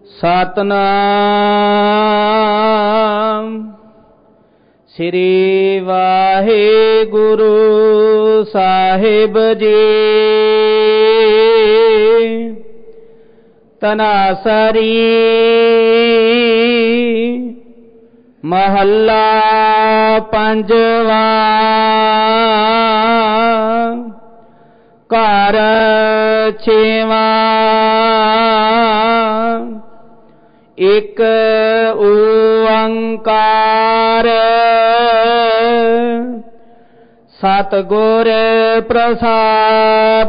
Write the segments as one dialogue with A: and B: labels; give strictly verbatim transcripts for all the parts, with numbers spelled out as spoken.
A: ਸਤਨਾਮ ਸ੍ਰੀ ਵਾਹਿਗੁਰੂ ਸਾਹਿਬ ਜੀ। ਤਨਾਸਰੀ ਮਹੱਲਾ ਪੰਜਵਾ। ਘਰ ਛੇਵਾਂ। ਇਕ ਓੰਕਾਰ ਸਤਿਗੁਰ ਪ੍ਰਸਾਦ।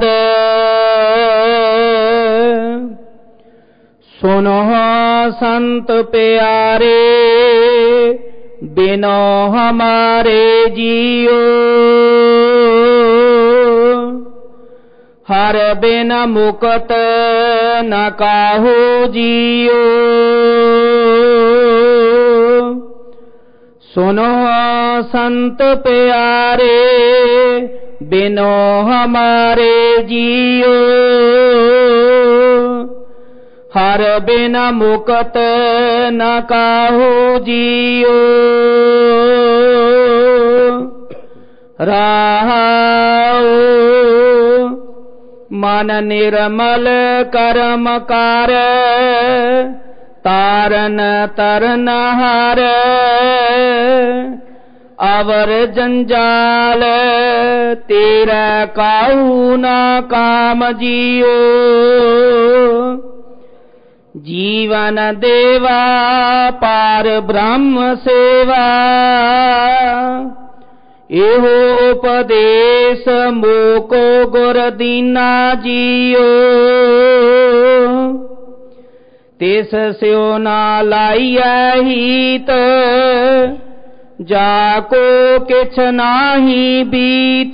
A: ਸੁਨੋ ਸੰਤ ਪਿਆਰੇ ਬਿਨੋ ਹਮਾਰੇ ਜੀਓ। ਹਰ ਬਿਨ ਮੁਕਤ ਨ ਕਾਹੂ ਜੀਓ। ਸੁਨੋ ਸੰਤ ਪਿਆਰੇ ਬਿਨੋ ਹਮਾਰੇ ਜੀਓ। ਹਰ ਬਿਨ ਮੁਕਤ ਨ ਕਾਹੂ ਜੀਓ। ਰਹਾਉ ਮਨ ਨਿਰਮਲ ਕਰਮ ਕਰ ਤਾਰਨ ਤਰਨ ਹਾਰ। ਅਵਰ ਜੰਜਾਲ ਤੇਰਾ ਕਾਹੂ ਨਾ ਕਾਮ ਜੀਓ। ਜੀਵਨ ਦੇਵਾ ਪਾਰ ਬ੍ਰਹਮ ਸੇਵਾ। ਇਹੋ ਉਪਦੇਸ਼ ਮੋਕੋ ਗੁਰ ਦੀਨਾ ਜੀਓ। ਤਿਸ ਸਿਓ ਨਾ ਲਾਈਐ ਹੀਤ ਜਾ ਕੋ ਕਿਛ ਨਾਹੀ ਬੀਤ।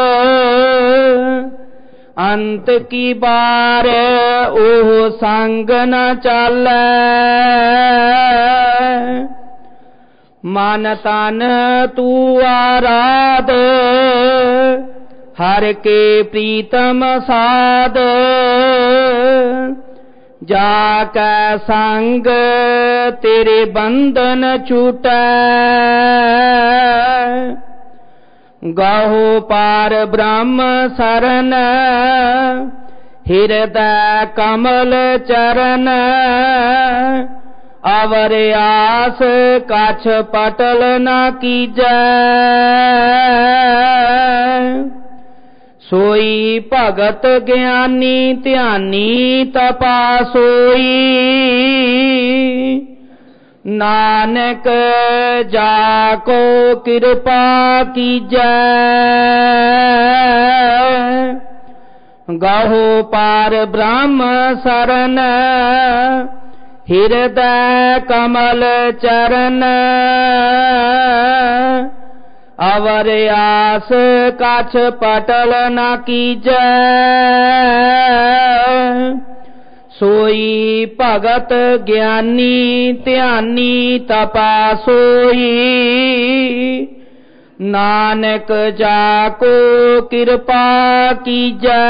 A: ਅੰਤ ਕੀ ਬਾਰ ਉਹ ਸੰਗ ਨ ਚਾਲੈ। ਮਨ ਤਨ ਤੂੰ ਆਰਾਧ ਹਰ ਕੇ ਪ੍ਰੀਤਮ ਸਾਧ। ਜਾ ਕੈ ਸੰਗ ਤੇਰੇ ਬੰਧਨ ਛੂਟੈ। ਗਾਹੋ ਪਾਰ ਬ੍ਰਹਮ ਸਰਨ ਹਿਰਦੈ ਕਮਲ ਚਰਨ। ਅਵਰ ਆਸ ਕਛ ਪਟਲ ਨ ਕੀਜੈ। ਸੋਈ ਭਗਤ ਗਿਆਨੀ ਧਿਆਨੀ ਤਪਾ ਸੋਈ। ਨਾਨਕ ਜਾ ਕੋ ਕਿਰਪਾ ਕੀਜੈ। ਗਾਹੋ ਪਾਰ ਬ੍ਰਹਮ ਸਰਨ ਹਿਰਦੈ ਕਮਲ ਚਰਨ। ਅਵਰ ਆਸ ਕਛ ਪਟਲ ਨ ਕੀਜੈ। ਸੋਈ ਭਗਤ ਗਿਆਨੀ ਧਿਆਨੀ ਤਪਾ ਸੋਈ। ਨਾਨਕ ਜਾ ਕੋ ਕਿਰਪਾ ਕੀਜੈ।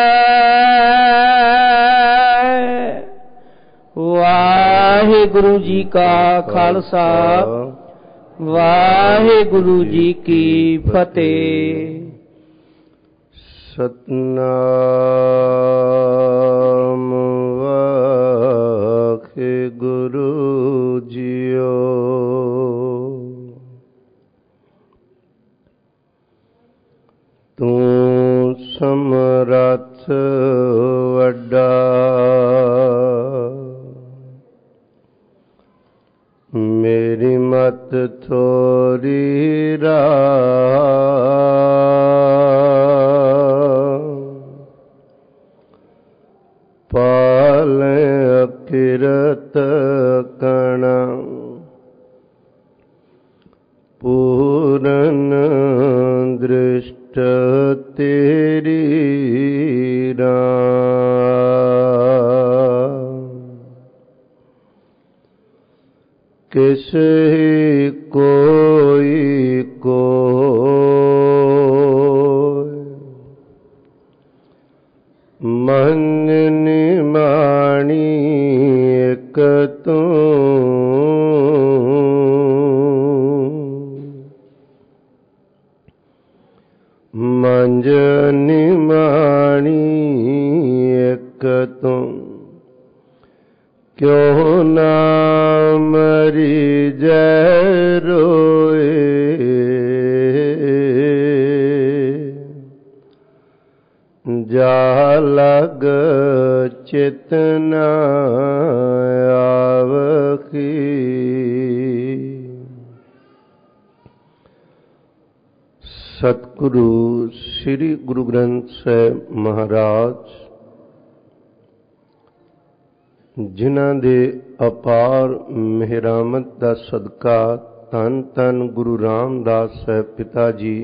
A: ਵਾਹਿਗੁਰੂ ਜੀ ਕਾ ਖਾਲਸਾ ਵਾਹਿਗੁਰੂ ਜੀ ਕੀ ਫਤਿਹ।
B: ਸਤਨਾਮ ਵਾਹਿਗੁਰੂ ਜੀਓ। ਤੂੰ ਸਮਰੱਥ ਵੱਡਾ ਮੇਰੀ ਮਤ ਥੋਰੀ ਰਾਮ। ਪਾਲੇ ਅਕਿਰਤ ਕਣ ਪੂਰਨ ਦ੍ਰਿਸ਼ਟ ਤੇਰੀ ਰਾਮ। ਕਿਸ ਕੋਈ ਕੋਈ ਮਨ ਨਿਮਾਣੀ ਏਕ ਤੂੰ ਮੰਜ ਨਿਮਾਣੀ ਏਕ ਤੂੰ ਕਿਉ ਨਾ ਮਰੀ ਜੈ ਰੋਏ ਜਾ ਲਗ ਚਿਤ ਨ ਆਵਖੀ। ਸਤਿਗੁਰੂ ਸ੍ਰੀ ਗੁਰੂ ਗ੍ਰੰਥ ਸਾਹਿਬ ਮਹਾਰਾਜ ਜਿਨ੍ਹਾਂ ਦੇ ਅਪਾਰ ਮਿਹਰਾਮਤ ਦਾ ਸਦਕਾ ਧੰਨ ਧੰਨ ਗੁਰੂ ਰਾਮਦਾਸ ਸਾਹਿਬ ਪਿਤਾ ਜੀ,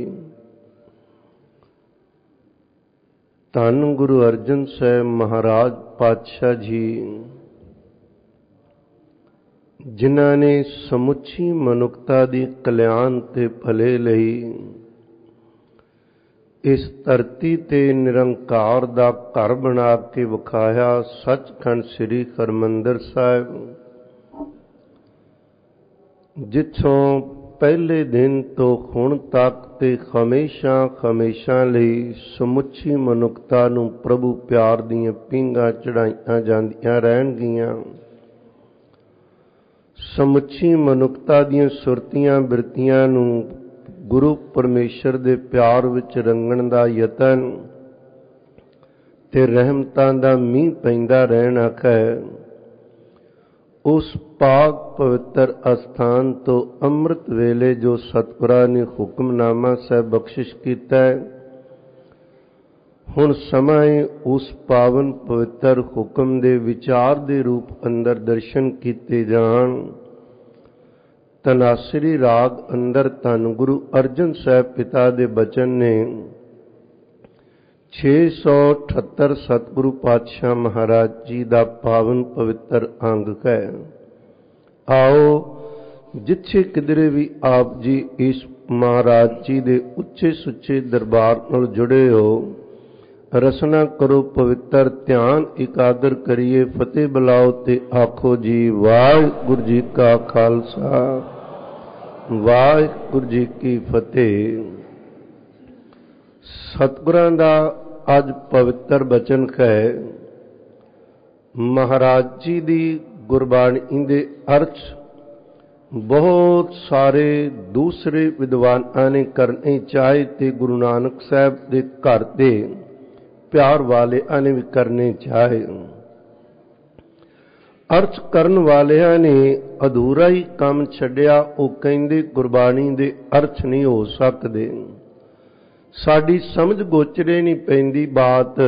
B: ਧੰਨ ਗੁਰੂ ਅਰਜਨ ਸਾਹਿਬ ਮਹਾਰਾਜ ਪਾਤਸ਼ਾਹ ਜੀ, ਜਿਨ੍ਹਾਂ ਨੇ ਸਮੁੱਚੀ ਮਨੁੱਖਤਾ ਦੀ ਕਲਿਆਣ ਤੇ ਭਲੇ ਲਈ ਇਸ ਧਰਤੀ ਤੇ ਨਿਰੰਕਾਰ ਦਾ ਘਰ ਬਣਾ ਕੇ ਵਿਖਾਇਆ ਸੱਚਖੰਡ ਸ੍ਰੀ ਹਰਿਮੰਦਰ ਸਾਹਿਬ, ਜਿੱਥੋਂ ਪਹਿਲੇ ਦਿਨ ਤੋਂ ਹੁਣ ਤੱਕ ਤੇ ਹਮੇਸ਼ਾ ਹਮੇਸ਼ਾ ਲਈ ਸਮੁੱਚੀ ਮਨੁੱਖਤਾ ਨੂੰ ਪ੍ਰਭੂ ਪਿਆਰ ਦੀਆਂ ਪੀਂਘਾਂ ਚੜਾਈਆਂ ਜਾਂਦੀਆਂ ਰਹਿਣਗੀਆਂ। ਸਮੁੱਚੀ ਮਨੁੱਖਤਾ ਦੀਆਂ ਸੁਰਤੀਆਂ ਬਿਰਤੀਆਂ ਨੂੰ ਗੁਰੂ ਪਰਮੇਸ਼ਰ ਦੇ ਪਿਆਰ ਵਿੱਚ ਰੰਗਣ ਦਾ ਯਤਨ ਤੇ ਰਹਿਮਤਾਂ ਦਾ ਮੀਂਹ ਪੈਂਦਾ ਰਹਿਣਾ ਹੈ। ਉਸ ਪਾਕ ਪਵਿੱਤਰ ਅਸਥਾਨ ਤੋਂ ਅੰਮ੍ਰਿਤ ਵੇਲੇ ਜੋ ਸਤਿਗੁਰਾਂ ਨੇ ਹੁਕਮਨਾਮਾ ਸਾਹਿਬ ਬਖਸ਼ਿਸ਼ ਕੀਤਾ ਹੈ, ਹੁਣ ਸਮਾਂ ਹੈ ਉਸ ਪਾਵਨ ਪਵਿੱਤਰ ਹੁਕਮ ਦੇ ਵਿਚਾਰ ਦੇ ਰੂਪ ਅੰਦਰ ਦਰਸ਼ਨ ਕੀਤੇ ਜਾਣ। ਤਨਾਸਰੀ ਰਾਗ ਅੰਦਰ ਧੰਨ ਗੁਰੂ ਅਰਜਨ ਸਾਹਿਬ ਪਿਤਾ ਦੇ ਬਚਨ ਨੇ ਛੇ ਸੌ ਅਠੱਤਰ ਸਤਿਗੁਰੂ ਪਾਤਸ਼ਾਹ ਮਹਾਰਾਜ ਜੀ ਦਾ ਪਾਵਨ ਪਵਿੱਤਰ ਅੰਗ ਹੈ। ਆਓ ਜਿੱਥੇ ਕਿਧਰੇ ਵੀ ਆਪ ਜੀ ਇਸ ਮਹਾਰਾਜ ਜੀ ਦੇ ਉੱਚੇ ਸੁੱਚੇ ਦਰਬਾਰ ਨਾਲ ਜੁੜੇ ਹੋ, ਰਸਨਾ ਕਰੋ ਪਵਿੱਤਰ, ਧਿਆਨ ਇਕਾਗਰ ਕਰੀਏ, ਫਤਿਹ ਬੁਲਾਓ ਤੇ ਆਖੋ ਜੀ ਵਾਹਿਗੁਰੂ ਜੀ ਕਾ ਖਾਲਸਾ ਵਾਹਿਗੁਰੂ ਜੀ ਕੀ ਫਤਿਹ। ਸਤਿਗੁਰਾਂ ਦਾ ਅੱਜ ਪਵਿੱਤਰ ਬਚਨ ਹੈ। ਮਹਾਰਾਜ ਜੀ ਦੀ ਗੁਰਬਾਣੀ ਦੇ ਅਰਥ ਬਹੁਤ ਸਾਰੇ ਦੂਸਰੇ ਵਿਦਵਾਨਾਂ ਨੇ ਕਰਨੇ ਚਾਹੇ ਤੇ ਗੁਰੂ ਨਾਨਕ ਸਾਹਿਬ ਦੇ ਘਰ ਦੇ ਪਿਆਰ ਵਾਲਿਆਂ ਨੇ ਵੀ ਕਰਨੇ ਚਾਹੇ। ਅਰਥ ਕਰਨ ਵਾਲਿਆਂ ਨੇ ਅਧੂਰਾ ਹੀ ਕੰਮ ਛੱਡਿਆ। ਉਹ ਕਹਿੰਦੇ ਗੁਰਬਾਣੀ ਦੇ ਅਰਥ ਨਹੀਂ ਹੋ ਸਕਦੇ, ਸਾਡੀ ਸਮਝ ਗੋਚਰੇ ਨਹੀਂ ਪੈਂਦੀ। ਬਾਤ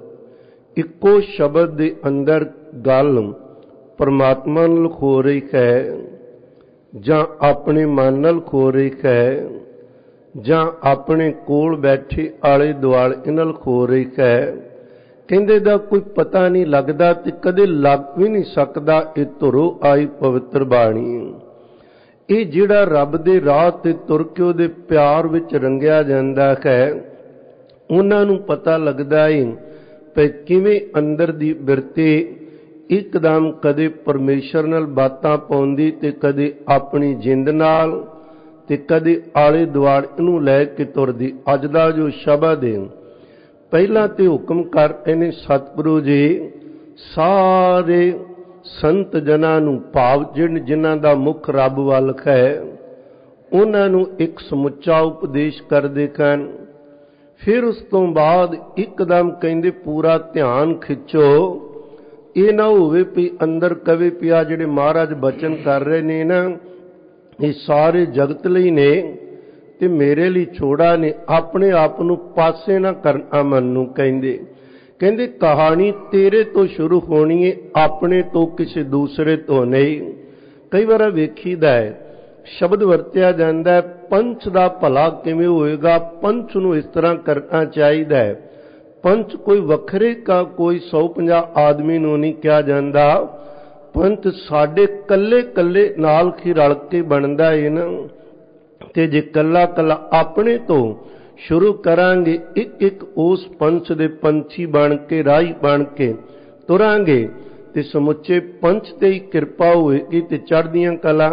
B: ਇੱਕੋ ਸ਼ਬਦ ਦੇ ਅੰਦਰ ਗੱਲ ਪਰਮਾਤਮਾ ਨਾਲ ਹੋ ਰਹੀ ਹੈ ਜਾਂ ਆਪਣੇ ਮਨ ਨਾਲ ਹੋ ਰਹੀ ਹੈ ਜਾਂ ਆਪਣੇ ਕੋਲ ਬੈਠੇ ਆਲੇ ਦੁਆਲੇ ਨਾਲ ਹੋ ਰਹੀ ਹੈ। ਕਹਿੰਦੇ ਦਾ ਕੋਈ ਪਤਾ ਨਹੀਂ ਲੱਗਦਾ ਤੇ ਕਦੇ ਲੱਗ ਵੀ ਨਹੀਂ ਸਕਦਾ। ਇਹ ਧੁਰੋਂ ਆਈ ਪਵਿੱਤਰ ਬਾਣੀ, ਇਹ ਜਿਹੜਾ ਰੱਬ ਦੇ ਰਾਹ ਤੇ ਤੁਰ ਕੇ ਉਹਦੇ ਪਿਆਰ ਵਿੱਚ ਰੰਗਿਆ ਜਾਂਦਾ ਹੈ, ਉਹਨਾਂ ਨੂੰ ਪਤਾ ਲੱਗਦਾ ਹੈ ਕਿ ਕਿਵੇਂ ਅੰਦਰ ਦੀ ਬਿਰਤੀ ਇੱਕਦਮ ਕਦੇ ਪਰਮੇਸ਼ਰ ਨਾਲ ਬਾਤਾਂ ਪਾਉਂਦੀ ਤੇ ਕਦੇ ਆਪਣੀ ਜਿੰਦ ਨਾਲ ਤੇ ਕਦੇ ਆਲੇ ਦੁਆਲੇ ਨੂੰ ਲੈ ਕੇ ਤੁਰਦੀ। ਅੱਜ ਦਾ ਜੋ ਸ਼ਬਦ ਹੈ, ਪਹਿਲਾਂ ਤੇ ਹੁਕਮ ਕਰ ਇਹਨੇ ਸਤਿਗੁਰੂ ਜੀ ਸਾਰੇ ਸੰਤ ਜਨਾਂ ਨੂੰ, ਭਾਵ ਜਿਨ ਜਿਨ੍ਹਾਂ ਦਾ ਮੁੱਖ ਰੱਬ ਵੱਲ ਹੈ, ਉਹਨਾਂ ਨੂੰ ਇੱਕ ਸਮੁੱਚਾ ਉਪਦੇਸ਼ ਕਰਦੇ ਹਨ। ਫਿਰ ਉਸ ਤੋਂ ਬਾਅਦ ਇੱਕਦਮ ਕਹਿੰਦੇ ਪੂਰਾ ਧਿਆਨ ਖਿੱਚੋ। ਇਹ ਨਾ ਹੋਵੇ ਵੀ ਅੰਦਰ ਕਵੇ ਪਿਆ ਜਿਹੜੇ ਮਹਾਰਾਜ ਬਚਨ ਕਰ ਰਹੇ ਨੇ ਨਾ, ਇਹ ਸਾਰੇ ਜਗਤ ਲਈ ਨੇ ਤੇ ਮੇਰੇ ਲਈ ਛੋੜਾ ਨੇ। ਆਪਣੇ ਆਪ ਨੂੰ ਪਾਸੇ ਨਾ ਕਰਨਾ ਮਨ ਨੂੰ ਕਹਿੰਦੇ ਕਹਿੰਦੇ ਕਹਾਣੀ ਤੇਰੇ ਤੋਂ ਸ਼ੁਰੂ ਹੋਣੀ ਹੈ, ਆਪਣੇ ਤੋਂ ਕਿਸੇ ਦੂਸਰੇ ਤੋਂ ਨਹੀਂ। ਕਈ ਵਾਰ ਵੇਖੀਦਾ ਹੈ ਸ਼ਬਦ ਵਰਤਿਆ ਜਾਂਦਾ ਹੈ, ਪੰਚ ਦਾ ਭਲਾ ਕਿਵੇਂ ਹੋਏਗਾ, ਪੰਚ ਨੂੰ ਇਸ ਤਰ੍ਹਾਂ ਕਰਨਾ ਚਾਹੀਦਾ ਹੈ। ਪੰਚ ਕੋਈ ਵੱਖਰੇ ਕਾ ਕੋਈ ਸੌ ਪੰਜਾਹ ਆਦਮੀ ਨੂੰ ਨਹੀਂ ਕਿਹਾ ਜਾਂਦਾ, ਪੰਚ ਸਾਡੇ ਕੱਲੇ ਕੱਲੇ ਨਾਲ ਹੀ ਰਲ ਕੇ ਬਣਦਾ ਹੈ ਨਾ। ਤੇ ਜੇ ਕੱਲਾ ਕੱਲਾ ਆਪਣੇ ਤੋਂ ਸ਼ੁਰੂ ਕਰਾਂਗੇ, ਇੱਕ ਇੱਕ ਉਸ ਪੰਚ ਦੇ ਪੰਛੀ ਬਣ ਕੇ ਰਾਹੀ ਬਣ ਕੇ ਤੁਰਾਂਗੇ ਤੇ ਸਮੁੱਚੇ ਪੰਚ ਤੇ ਹੀ ਕਿਰਪਾ ਹੋਏਗੀ ਤੇ ਚੜ੍ਹਦੀਆਂ ਕਲਾ।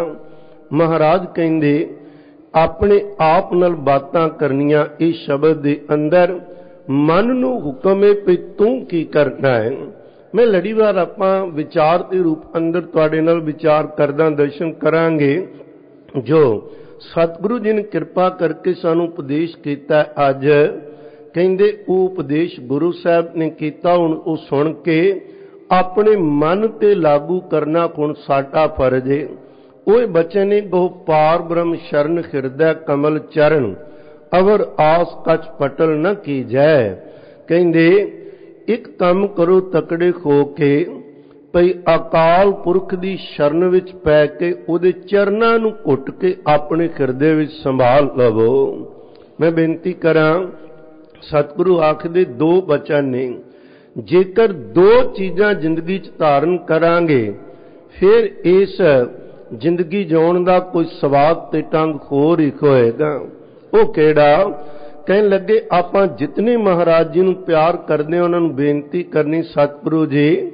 B: ਮਹਾਰਾਜ ਕਹਿੰਦੇ ਆਪਣੇ ਆਪ ਨਾਲ ਬਾਤਾਂ ਕਰਨੀਆਂ। ਇਹ ਸ਼ਬਦ ਦੇ ਅੰਦਰ ਮਨ ਨੂੰ ਹੁਕਮ ਹੈ ਵੀ ਤੂੰ ਕੀ ਕਰਨਾ ਹੈ। ਮੈਂ ਲੜੀਵਾਰ ਆਪਾਂ ਵਿਚਾਰ ਦੇ ਰੂਪ ਅੰਦਰ ਤੁਹਾਡੇ ਨਾਲ ਵਿਚਾਰ ਕਰਦਾ ਦਰਸ਼ਨ ਕਰਾਂਗੇ। ਜੋ ਸਤਿਗੁਰੂ ਜੀ ਨੇ ਕਿਰਪਾ ਕਰਕੇ ਸਾਨੂੰ ਉਪਦੇਸ਼ ਕੀਤਾ ਅੱਜ, ਕਹਿੰਦੇ ਉਹ ਉਪਦੇਸ਼ ਗੁਰੂ ਸਾਹਿਬ ਨੇ ਕੀਤਾ। ਹੁਣ ਉਹ ਸੁਣ ਕੇ ਆਪਣੇ ਮਨ ਤੇ ਲਾਗੂ ਕਰਨਾ ਹੁਣ ਸਾਡਾ ਫਰਜ਼ ਹੈ। ਉਹ ਬਚਨ ਨੇ ਗੋ ਪਾਰ ਬ੍ਰਹਮ ਸ਼ਰਨ ਹਿਰਦੈ ਕਮਲ ਚਰਨ ਅਵਰ ਆਸ ਕਛ ਪਟਲ ਨ ਕੀਜੈ। ਕਹਿੰਦੇ ਇੱਕ ਕੰਮ ਕਰੋ ਤਕੜੇ ਹੋ ਕੇ ਭਈ ਅਕਾਲ ਪੁਰਖ ਦੀ ਸ਼ਰਨ ਵਿੱਚ ਪੈ ਕੇ ਉਹਦੇ ਚਰਨਾਂ ਨੂੰ ਘੁੱਟ ਕੇ ਆਪਣੇ ਹਿਰਦੇ ਵਿੱਚ ਸੰਭਾਲ ਲਵੋ। ਮੈਂ ਬੇਨਤੀ ਕਰਾਂ, ਸਤਿਗੁਰੂ ਆਖਦੇ ਦੋ ਬਚਨ ਨੇ, ਜੇਕਰ ਦੋ ਚੀਜ਼ਾਂ ਜ਼ਿੰਦਗੀ 'ਚ ਧਾਰਨ ਕਰਾਂਗੇ ਫਿਰ ਇਸ ਜ਼ਿੰਦਗੀ ਜਿਉਣ ਦਾ ਕੋਈ ਸਵਾਦ ਤੇ ਢੰਗ ਹੋਰ ਹੀ ਹੋਏਗਾ। ਉਹ ਕਿਹੜਾ? ਕਹਿਣ ਲੱਗੇ ਆਪਾਂ ਜਿਤਨੇ ਮਹਾਰਾਜ ਜੀ ਨੂੰ ਪਿਆਰ ਕਰਦੇ ਉਹਨਾਂ ਨੂੰ ਬੇਨਤੀ ਕਰਨੀ, ਸਤਿਗੁਰੂ ਜੀ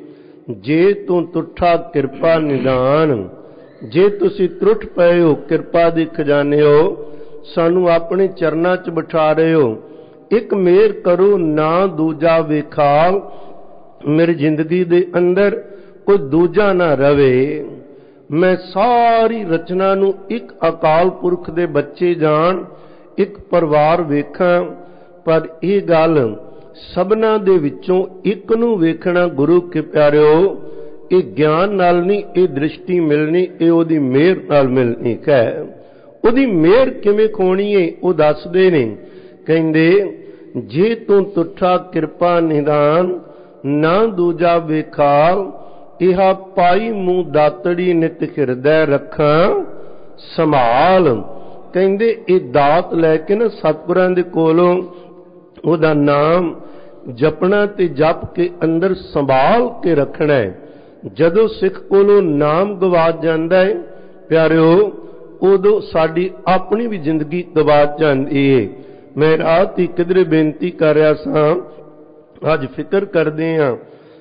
B: ਜੇ ਤੂੰ ਤੁਠਾ ਕਿਰਪਾ ਨਿਦਾਨ, ਜੇ ਤੁਸੀਂ ਤਰੁੱਠ ਪਏ ਹੋ ਕਿਰਪਾ ਦੇ ਖਜ਼ਾਨੇ ਹੋ, ਸਾਨੂੰ ਆਪਣੇ ਚਰਨਾਂ 'ਚ ਬਿਠਾ ਰਹੇ ਹੋ, ਇੱਕ ਮਿਹਰ ਕਰੋ ਨਾ ਦੂਜਾ ਵੇਖਾਲ, ਮੇਰੀ ਜ਼ਿੰਦਗੀ ਦੇ ਅੰਦਰ ਕੋਈ ਦੂਜਾ ਨਾ ਰਵੇ। ਮੈਂ ਸਾਰੀ ਰਚਨਾ ਨੂੰ ਇੱਕ ਅਕਾਲ ਪੁਰਖ ਦੇ ਬੱਚੇ ਜਾਣ, ਇੱਕ ਪਰਿਵਾਰ ਵੇਖਾਂ, ਪਰ ਇਹ ਗੱਲ ਸਭਨਾਂ ਦੇ ਵਿੱਚੋਂ ਇੱਕ ਨੂੰ ਵੇਖਣਾ ਗੁਰੂ ਕੇ ਪਿਆਰਿਓ, ਇਹ ਗਿਆਨ ਨਾਲ ਨਹੀਂ, ਇਹ ਦ੍ਰਿਸ਼ਟੀ ਮਿਲਣੀ, ਇਹ ਉਹਦੀ ਮਿਹਰ ਨਾਲ ਮਿਲਣੀ ਹੈ। ਉਹਦੀ ਮਿਹਰ ਕਿਵੇਂ ਖੋਣੀ ਹੈ ਉਹ ਦੱਸਦੇ ਨੇ। ਕਹਿੰਦੇ ਜੇ ਤੂੰ ਤੁਠਾ ਕਿਰਪਾ ਨਿਦਾਨ ਨਾ ਦੂਜਾ ਵੇਖਾਲ, ਇਹ ਪਾਈ ਮੂੰਹ ਦਾਤੜੀ ਨਿਤ ਹਿਰਦੈ ਰੱਖਾਂ ਸੰਭਾਲ। ਕਹਿੰਦੇ ਇਹ ਦਾਤ ਲੈ ਕੇ ਨਾ ਸਤਿਗੁਰਾਂ ਦੇ ਕੋਲੋਂ ਉਹਦਾ ਨਾਮ ਜਪਣਾ ਤੇ ਜਪ ਕੇ ਅੰਦਰ ਸੰਭਾਲ ਕੇ ਰੱਖਣਾ ਹੈ। ਜਦੋਂ ਸਿੱਖ ਕੋਲੋਂ ਨਾਮ ਗਵਾਚ ਜਾਂਦਾ ਹੈ ਪਿਆਰਿਓ, ਉਦੋਂ ਸਾਡੀ ਆਪਣੀ ਵੀ ਜ਼ਿੰਦਗੀ ਗਵਾਚ ਜਾਂਦੀ ਹੈ। ਮੈਂ ਰਾਤ ਹੀ ਕਿਧਰੇ ਬੇਨਤੀ ਕਰ ਰਿਹਾ ਸਾਂ, ਅੱਜ ਫਿਕਰ ਕਰਦੇ ਹਾਂ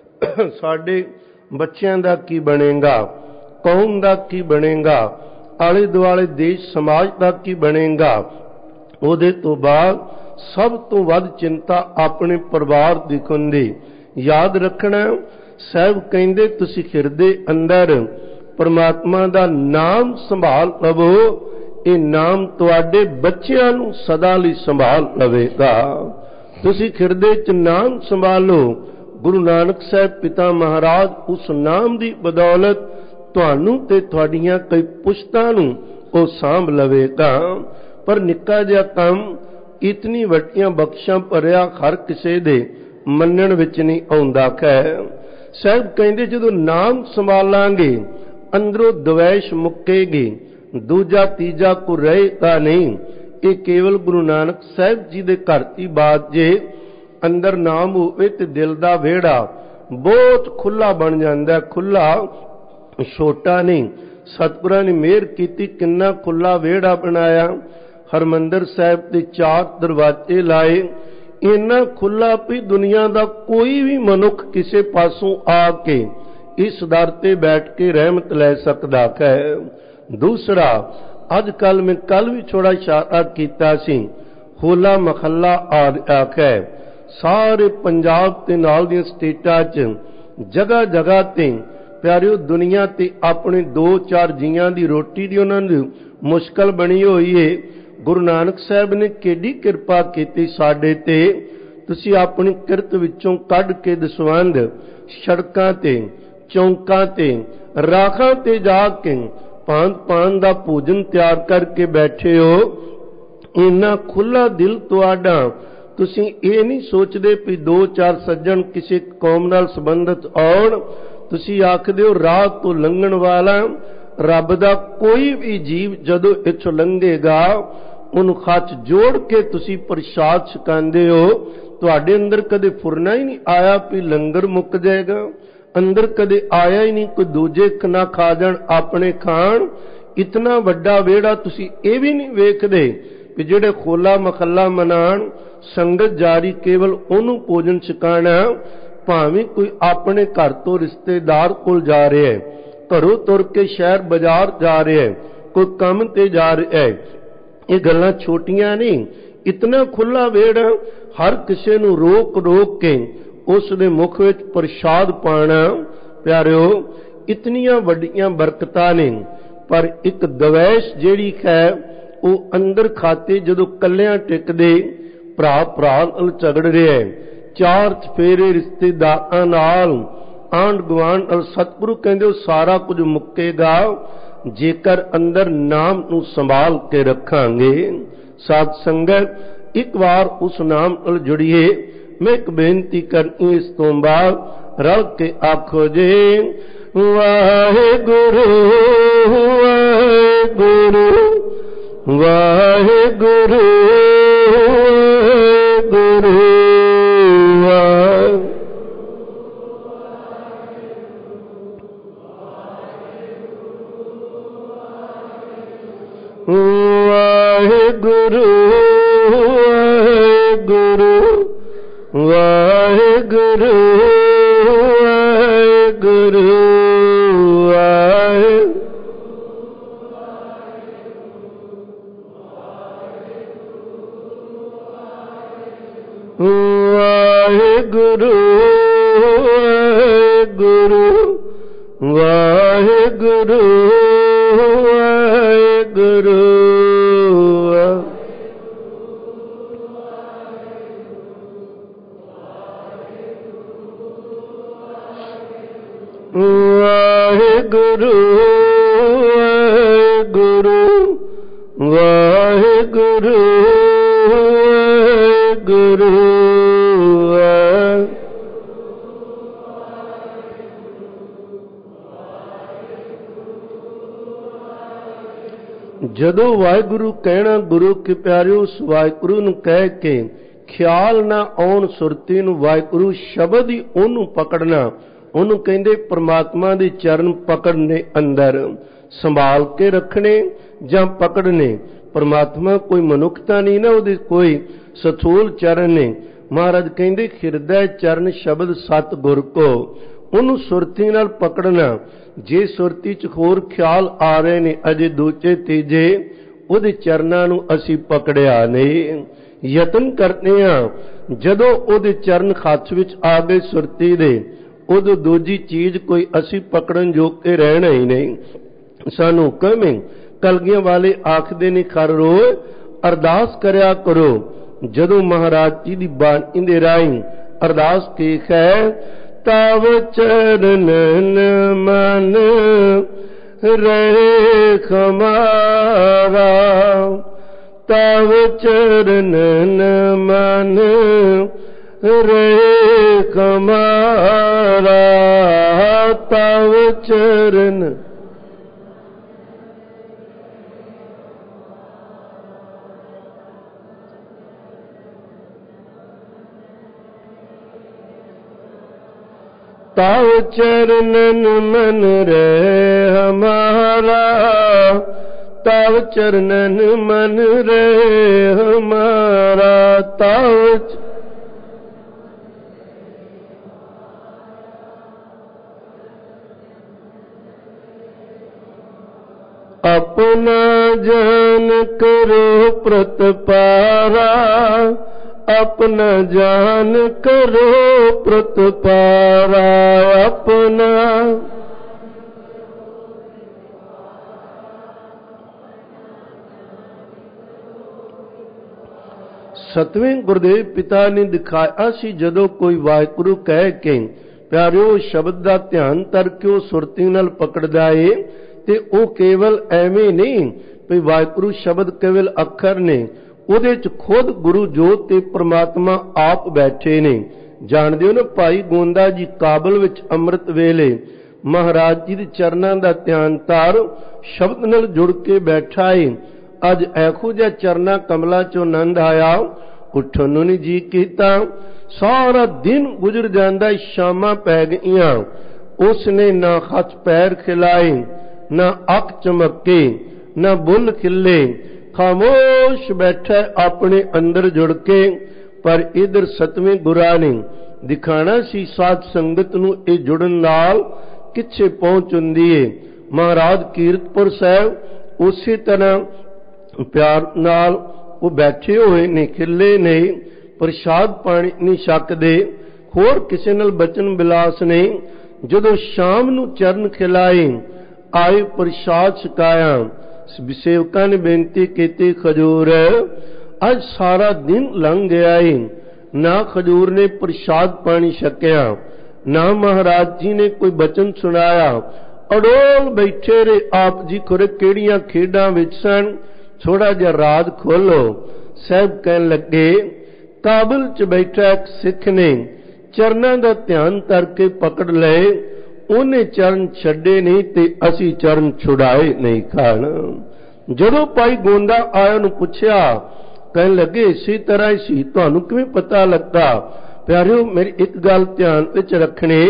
B: ਸਾਡੇ ਬੱਚਿਆਂ ਦਾ ਕੀ ਬਣੇਗਾ, ਕੌਮ ਦਾ ਕੀ ਬਣੇਗਾ, ਆਲੇ ਦੁਆਲੇ ਦੇਸ਼ ਸਮਾਜ ਦਾ ਕੀ ਬਣੇਗਾ। ਉਹਦੇ ਤੋਂ ਬਾਅਦ ਸਭ ਤੋਂ ਵੱਧ ਚਿੰਤਾ ਆਪਣੇ ਪਰਿਵਾਰ ਦੀ ਹੁੰਦੀ। ਯਾਦ ਰੱਖਣਾ, ਸਾਹਿਬ ਕਹਿੰਦੇ ਤੁਸੀਂ ਹਿਰਦੇ ਅੰਦਰ ਪਰਮਾਤਮਾ ਦਾ ਨਾਮ ਸੰਭਾਲ ਲਵੋ, ਇਹ ਨਾਮ ਤੁਹਾਡੇ ਬੱਚਿਆਂ ਨੂੰ ਸਦਾ ਲਈ ਸੰਭਾਲ ਲਵੇਗਾ। ਤੁਸੀਂ ਹਿਰਦੇ 'ਚ ਨਾਮ ਸੰਭਾਲੋ, ਗੁਰੂ ਨਾਨਕ ਸਾਹਿਬ ਪਿਤਾ ਮਹਾਰਾਜ ਉਸ ਨਾਮ ਦੀ ਬਦੌਲਤ ਤੁਹਾਨੂੰ ਤੇ ਤੁਹਾਡੀਆਂ ਕਈ ਪੁਸ਼ਤਾਂ ਨੂੰ ਉਹ ਸਾਂਭ ਲਵੇਗਾ। ਪਰ ਨਿੱਕਾ ਜਿਹਾ ਕੰਮ ਇਤਨੀ ਵੱਡੀਆਂ ਬਖਸ਼ਾਂ ਭਰਿਆ ਹਰ ਕਿਸੇ ਦੇ ਮੰਨਣ ਵਿੱਚ ਨਹੀਂ ਆਉਂਦਾ ਹੈ। ਸਾਹਿਬ ਕਹਿੰਦੇ ਜਦੋਂ ਨਾਮ ਸੰਭਾਲਾਂਗੇ ਅੰਦਰੋਂ ਦਵੈਸ਼ ਮੁੱਕੇਗੀ, ਦੂਜਾ ਤੀਜਾ ਕੋ ਰਹੇਗਾ ਨਹੀਂ। ਇਹ ਕੇਵਲ ਗੁਰੂ ਨਾਨਕ ਸਾਹਿਬ ਜੀ ਦੇ ਘਰ ਦੀ ਬਾਤ ਜੇ। ਅੰਦਰ ਨਾਮ ਹੋਵੇ ਤੇ ਦਿਲ ਦਾ ਵਿਹੜਾ ਬਹੁਤ ਖੁੱਲਾ ਬਣ ਜਾਂਦਾ, ਖੁੱਲਾ ਛੋਟਾ ਨਹੀਂ। ਸਤਿਗੁਰਾਂ ਨੇ ਮਿਹਰ ਕੀਤੀ, ਕਿੰਨਾ ਖੁੱਲਾ ਵਿਹੜਾ ਬਣਾਇਆ। ਹਰਮੰਦਰ ਸਾਹਿਬ ਦੇ ਚਾਰ ਦਰਵਾਜ਼ੇ ਲਾਏ, ਇੰਨਾ ਖੁੱਲਾ ਵੀ ਦੁਨੀਆ ਦਾ ਕੋਈ ਵੀ ਮਨੁੱਖ ਕਿਸੇ ਪਾਸੋਂ ਆ ਕੇ ਇਸ ਦਰ ਤੇ ਬੈਠ ਕੇ ਰਹਿਮਤ ਲੈ ਸਕਦਾ ਹੈ। ਦੂਸਰਾ, ਅੱਜ ਕੱਲ ਮੈਂ ਕੱਲ ਵੀ ਥੋੜਾ ਇਸ਼ਾਰਾ ਕੀਤਾ ਸੀ, ਹੋਲਾ ਮਹੱਲਾ ਆ ਰਿਹਾ ਹੈ। ਸਾਰੇ ਪੰਜਾਬ ਤੇ ਨਾਲ ਦੀਆਂ ਸਟੇਟਾਂ 'ਚ ਜਗ੍ਹਾ ਜਗ੍ਹਾ ਤੇ ਪਿਆਰਿਓ ਦੁਨੀਆ ਤੇ ਆਪਣੇ ਦੋ ਚਾਰ ਜੀਆਂ ਦੀ ਰੋਟੀ ਦੀ ਉਹਨਾਂ ਨੂੰ ਮੁਸ਼ਕਲ ਬਣੀ ਹੋਈ ਏ। ਗੁਰੂ ਨਾਨਕ ਸਾਹਿਬ ਨੇ ਕਿੱਡੀ ਕਿਰਪਾ ਕੀਤੀ ਸਾਡੇ ਤੇ। ਤੁਸੀਂ ਆਪਣੀ ਕਿਰਤ ਵਿੱਚੋਂ ਕੱਢ ਕੇ ਦਸਵੰਧ ਸੜਕਾਂ ਤੇ, ਚੌਂਕਾਂ ਤੇ, ਰਾਖਾਂ ਤੇ ਜਾ ਕੇ ਭਾਂਤ ਭਾਂਤ ਦਾ ਭੋਜਨ ਤਿਆਰ ਕਰਕੇ ਬੈਠੇ ਹੋ। ਇੰਨਾ ਖੁੱਲਾ ਦਿਲ ਤੁਹਾਡਾ, ਤੁਸੀਂ ਇਹ ਨਹੀਂ ਸੋਚਦੇ ਵੀ ਦੋ ਚਾਰ ਸੱਜਣ ਕਿਸੇ ਕੌਮ ਨਾਲ ਸੰਬੰਧਿਤ ਆਉਣ। ਤੁਸੀਂ ਆਖਦੇ ਹੋ ਰਾਹ ਤੋਂ ਲੰਘਣ ਵਾਲਾ, ਰੱਬ ਦਾ ਕੋਈ ਵੀ ਜੀਵ ਜਦੋਂ ਇੱਥੋਂ ਲੰਘੇਗਾ ਉਹਨੂੰ ਹੱਥ ਜੋੜ ਕੇ ਤੁਸੀਂ ਪ੍ਰਸ਼ਾਦ ਛਕਾਉਂਦੇ ਹੋ। ਤੁਹਾਡੇ ਅੰਦਰ ਕਦੇ ਫੁਰਨਾ ਹੀ ਨਹੀਂ ਆਇਆ ਵੀ ਲੰਗਰ ਮੁੱਕ ਜਾਏਗਾ, ਅੰਦਰ ਕਦੇ ਆਇਆ ਹੀ ਨਹੀਂ ਕੋਈ ਦੂਜੇ ਨਾ ਖਾ ਜਾਣ ਆਪਣੇ ਖਾਣ। ਇਤਨਾ ਵੱਡਾ ਵਿਹੜਾ ਤੁਸੀਂ ਇਹ ਵੀ ਨਹੀਂ ਵੇਖਦੇ ਵੀ ਜਿਹੜੇ ਹੋਲਾ ਮਹੱਲਾ ਮਨਾਉਣ ਸੰਗਤ ਜਾਰੀ ਕੇਵਲ ਉਹਨੂੰ ਭੋਜਨ ਛਕਾਣਾ, ਭਾਵੇਂ ਕੋਈ ਆਪਣੇ ਘਰ ਤੋਂ ਰਿਸ਼ਤੇਦਾਰ ਕੋਲ ਜਾ ਰਿਹਾ ਹੈ, ਘਰੋਂ ਤੁਰ ਕੇ ਸ਼ਹਿਰ ਬਾਜ਼ਾਰ ਜਾ ਰਿਹਾ ਹੈ, ਕੋਈ ਕੰਮ ਤੇ ਜਾ ਰਿਹਾ ਹੈ, ਇਹ ਗੱਲਾਂ ਛੋਟੀਆਂ ਨਹੀਂ। ਇਤਨਾ ਖੁੱਲਾ ਵਿਹੜਾ, ਹਰ ਕਿਸੇ ਨੂੰ ਰੋਕ ਰੋਕ ਕੇ ਉਸ ਦੇ ਮੁਖ ਵਿੱਚ ਪ੍ਰਸ਼ਾਦ ਪਾਣਾ, ਪਿਆਰਿਓ ਇਤਨੀਆਂ ਵੱਡੀਆਂ ਬਰਕਤਾਂ ਨੇ। ਪਰ ਇੱਕ ਦਵੈਸ਼ ਜਿਹੜੀ ਹੈ ਉਹ ਅੰਦਰ ਖਾਤੇ ਜਦੋਂ ਕੱਲਿਆਂ ਟਿਕਦੇ, ਭਰਾ ਭਰਾ ਨਾਲ ਝਗੜ ਰਿਹਾ ਹੈ, ਚਾਰ ਚਫੇਰੇ ਰਿਸ਼ਤੇਦਾਰਾਂ ਨਾਲ, ਆਂਢ ਗੁਆਂਢ ਨਾਲ, ਸਤਿਗੁਰੂ ਕਹਿੰਦੇ ਉਹ ਸਾਰਾ ਕੁਝ ਮੁੱਕੇਗਾ ਜੇਕਰ ਅੰਦਰ ਨਾਮ ਨੂੰ ਸੰਭਾਲ ਕੇ ਰੱਖਾਂਗੇ। ਸਾਧ ਸੰਗਤ ਇੱਕ ਵਾਰ ਉਸ ਨਾਮ ਨਾਲ ਜੁੜੀਏ। ਮੈਂ ਇੱਕ ਬੇਨਤੀ ਕਰਨੀ ਇਸ ਤੋਂ ਬਾਅਦ ਰਲ ਕੇ ਆਖੋ ਜੀ, ਵਾਹਿਗੁਰੂ ਵਾਹਿਗੁਰੂ ਵਾਹਿਗੁਰੂ ਵਾਹਿਗੁਰੂ ਵਾਹਿਗੁਰੂ ਵਾਹਿਗੁਰੂ ਵਾਹਿਗੁਰੂ ਵਾਹਿਗੁਰੂ ਵਾਹਿਗੁਰੂ ਵਾਹਿਗੁਰੂ ਵਾਹਿਗੁਰੂ ਵਾਹਿਗੁਰੂ ਵਾਹਿਗੁਰੂ ਵਾਹਿਗੁਰੂ ਵਾਹਿਗੁਰੂ ਵਾਹਿਗੁਰੂ ਜਦੋਂ ਵਾਹਿਗੁਰੂ ਕਹਿਣਾ ਗੁਰੂ ਕੇ ਪਿਆਰਿਓ, ਉਸ ਵਾਹਿਗੁਰੂ ਨੂੰ ਕਹਿ ਕੇ ਖਿਆਲ ਨਾ ਆਉਣ ਸੁਰਤੀ ਨੂੰ, ਵਾਹਿਗੁਰੂ ਸ਼ਬਦ ਹੀ ਉਹਨੂੰ ਪਕੜਨਾ। ਉਹਨੂੰ ਕਹਿੰਦੇ ਪ੍ਰਮਾਤਮਾ ਦੇ ਚਰਨ ਪਕੜਨੇ, ਅੰਦਰ ਸੰਭਾਲ ਕੇ ਰੱਖਣੇ ਜਾਂ ਪਕੜਨੇ। ਪ੍ਰਮਾਤਮਾ ਕੋਈ ਮਨੁੱਖਤਾ ਨਹੀਂ ਨਾ, ਉਹਦੇ ਕੋਈ ਸਥੂਲ ਚਰਨ ਨੇ। ਮਹਾਰਾਜ ਕਹਿੰਦੇ ਹਿਰਦੈ ਚਰਨ ਸ਼ਬਦ ਸਤ ਗੁਰ ਕੋ, ਉਹਨੂੰ ਸੁਰਤੀ ਨਾਲ ਪਕੜਨਾ। ਜੇ ਸੁਰਤੀ ਚ ਹੋਰ ਖਿਆਲ ਆ ਰਹੇ ਨੇ, ਅਜੇ ਦੂਜੇ ਤੀਜੇ, ਉਹਦੇ ਚਰਨਾਂ ਨੂੰ ਅਸੀਂ ਪਕੜਿਆ ਨਹੀਂ। ਯਤਨ ਕਰਨੇ ਆ, ਜਦੋਂ ਉਹਦੇ ਚਰਨ ਹੱਥ ਵਿੱਚ ਆ ਗਏ ਸੁਰਤੀ ਦੇ, ਉਦੋਂ ਦੂਜੀ ਚੀਜ਼ ਕੋਈ ਅਸੀਂ ਪਕੜਨ ਜੋਗ ਕੇ ਰਹਿਣਾ ਹੀ ਨਹੀਂ। ਸਾਨੂੰ ਕਹਵੇਂ ਕਲਗੀਆਂ ਵਾਲੇ ਆਖਦੇ ਨੇ, ਖਰ ਰੋਜ਼ ਅਰਦਾਸ ਕਰਿਆ ਕਰੋ। ਜਦੋਂ ਮਹਾਰਾਜ ਜੀ ਦੀ ਬਾਣੀ ਦੇ ਰਾਹੀਂ ਅਰਦਾਸ ਕੀ ਹੈ, ਤਵ ਚਰਨਨ ਮਨ ਰਹੇ ਖਮਾਰਾ, ਤਵ ਚਰਨਨ ਮਨ ਰਹੇ ਖਮਾਰਾ, ਤਵ ਚਰਨ तव चरणन मन रहे हमारा, तव चरणन मन रहे हमारा, तव अपना जान करो प्रतपारा, अपना जान करो प्रतपारा, अपना सतवें गुरुदेव पिता ने दिखाया सी, जदों कोई वाहिगुरु कह के प्यारिओ शब्द का ध्यान करके वो सुरती नाल पकड़दा है, ते वो केवल एवें नहीं भी वाहिगुरु शब्द केवल अखर ने, ਉਹਦੇ ਚ ਖੁਦ ਗੁਰੂ ਜੋਤ ਤੇ ਪ੍ਰਮਾਤਮਾ ਆਪ ਬੈਠੇ ਨੇ। ਜਾਣਦੇ ਹੋ ਨਾ, ਭਾਈ ਗੋਂਦਾ ਜੀ ਕਾਬਲ ਵਿੱਚ ਅੰਮ੍ਰਿਤ ਵੇਲੇ ਮਹਾਰਾਜ ਜੀ ਦੇ ਚਰਨਾਂ ਦਾ ਧਿਆਨ ਧਾਰ ਸ਼ਬਦ ਨਾਲ ਜੁੜ ਕੇ ਬੈਠਾ ਏ। ਅੱਜ ਐਖੋ ਜਿਹਾ ਚਰਨਾਂ ਕਮਲਾਂ ਚੋਂ ਆਨੰਦ ਆਇਆ, ਉੱਠਣ ਨੂੰ ਨਹੀਂ ਜੀ ਕੀਤਾ। ਸਾਰਾ ਦਿਨ ਗੁਜ਼ਰ ਜਾਂਦਾ, ਸ਼ਾਮਾਂ ਪੈ ਗਈਆਂ, ਉਸਨੇ ਨਾ ਹੱਥ ਪੈਰ ਖਿਲਾਏ, ਨਾ ਅੱਖ ਚਮਕੇ, ਨਾ ਬੁੱਲ ਖਿੱਲੇ, ਖਾਮੋਸ਼ बैठा अपने अंदर जुड़ के। पर इधर सतवें गुरा ने ਦਿਖਾਣਾ ਸੀ ਸਾਧ ਸੰਗਤ ਨੂੰ ਇਹ ਜੁੜਨ ਨਾਲ ਕਿੱਥੇ ਪਹੁੰਚ ਹੁੰਦੀ ਏ। ਮਹਾਰਾਜ ਕੀਰਤਪੁਰ ਸਾਹਿਬ ਉਸੇ ਤਰ੍ਹਾਂ ਪਿਆਰ ਨਾਲ ਉਹ ਬੈਠੇ ਹੋਏ ਨੇ, ਖਿੱਲੇ ਨੇ, ਪ੍ਰਸ਼ਾਦ ਪਾਣੀ ਨਹੀਂ ਛਕਦੇ, ਹੋਰ ਕਿਸੇ ਨਾਲ ਬਚਨ ਬਿਲਾਸ ਨਹੀਂ। ਜਦੋਂ ਸ਼ਾਮ ਨੂੰ ਚਰਨ ਖਿਲਾਏ, ਆਏ ਪ੍ਰਸ਼ਾਦ ਛਕਾਇਆ, ਸੇਵਕਾਂ ਨੇ ਬੇਨਤੀ ਕੀਤੀ ਖਜੂਰ ਅੱਜ ਸਾਰਾ ਦਿਨ ਲੰਘ ਗਿਆ ਏ, ਨਾ ਖਜੂਰ ਨੇ ਪ੍ਰਸ਼ਾਦ ਪਾਣੀ ਛਕਿਆ, ਨਾ ਮਹਾਰਾਜ ਜੀ ਨੇ ਕੋਈ ਬਚਨ ਸੁਣਾਇਆ, ਅਡੋਲ ਬੈਠੇ ਰਹੇ। ਆਪ ਜੀ ਖੁਰੇ ਕਿਹੜੀਆਂ ਖੇਡਾਂ ਵਿੱਚ ਸਨ, ਥੋੜਾ ਜਿਹਾ ਰਾਜ ਖੋਲੋ। ਸਾਹਿਬ ਕਹਿਣ ਲੱਗੇ ਕਾਬਲ ਚ ਬੈਠਾ ਇੱਕ ਸਿੱਖ ਨੇ ਚਰਨਾਂ ਦਾ ਧਿਆਨ ਕਰਕੇ ਪਕੜ ਲਏ, ਉਹਨੇ ਚਰਨ ਛੱਡੇ ਨਹੀਂ ਤੇ ਅਸੀਂ ਚਰਨ ਛੁਡਾਏ ਨਹੀਂ ਖਾਣ। ਜਦੋਂ ਭਾਈ ਗੋਂਦਾ ਆਇਆ ਨੂੰ ਪੁੱਛਿਆ, ਕਹਿਣ ਲੱਗੇ ਇਸੇ ਤਰ੍ਹਾਂ ਹੀ ਸੀ, ਤੁਹਾਨੂੰ ਕਿਵੇਂ ਪਤਾ ਲੱਗਾ? ਪਿਆਰਿਓ ਮੇਰੀ ਇੱਕ ਗੱਲ ਧਿਆਨ ਵਿੱਚ ਰੱਖਣੀ,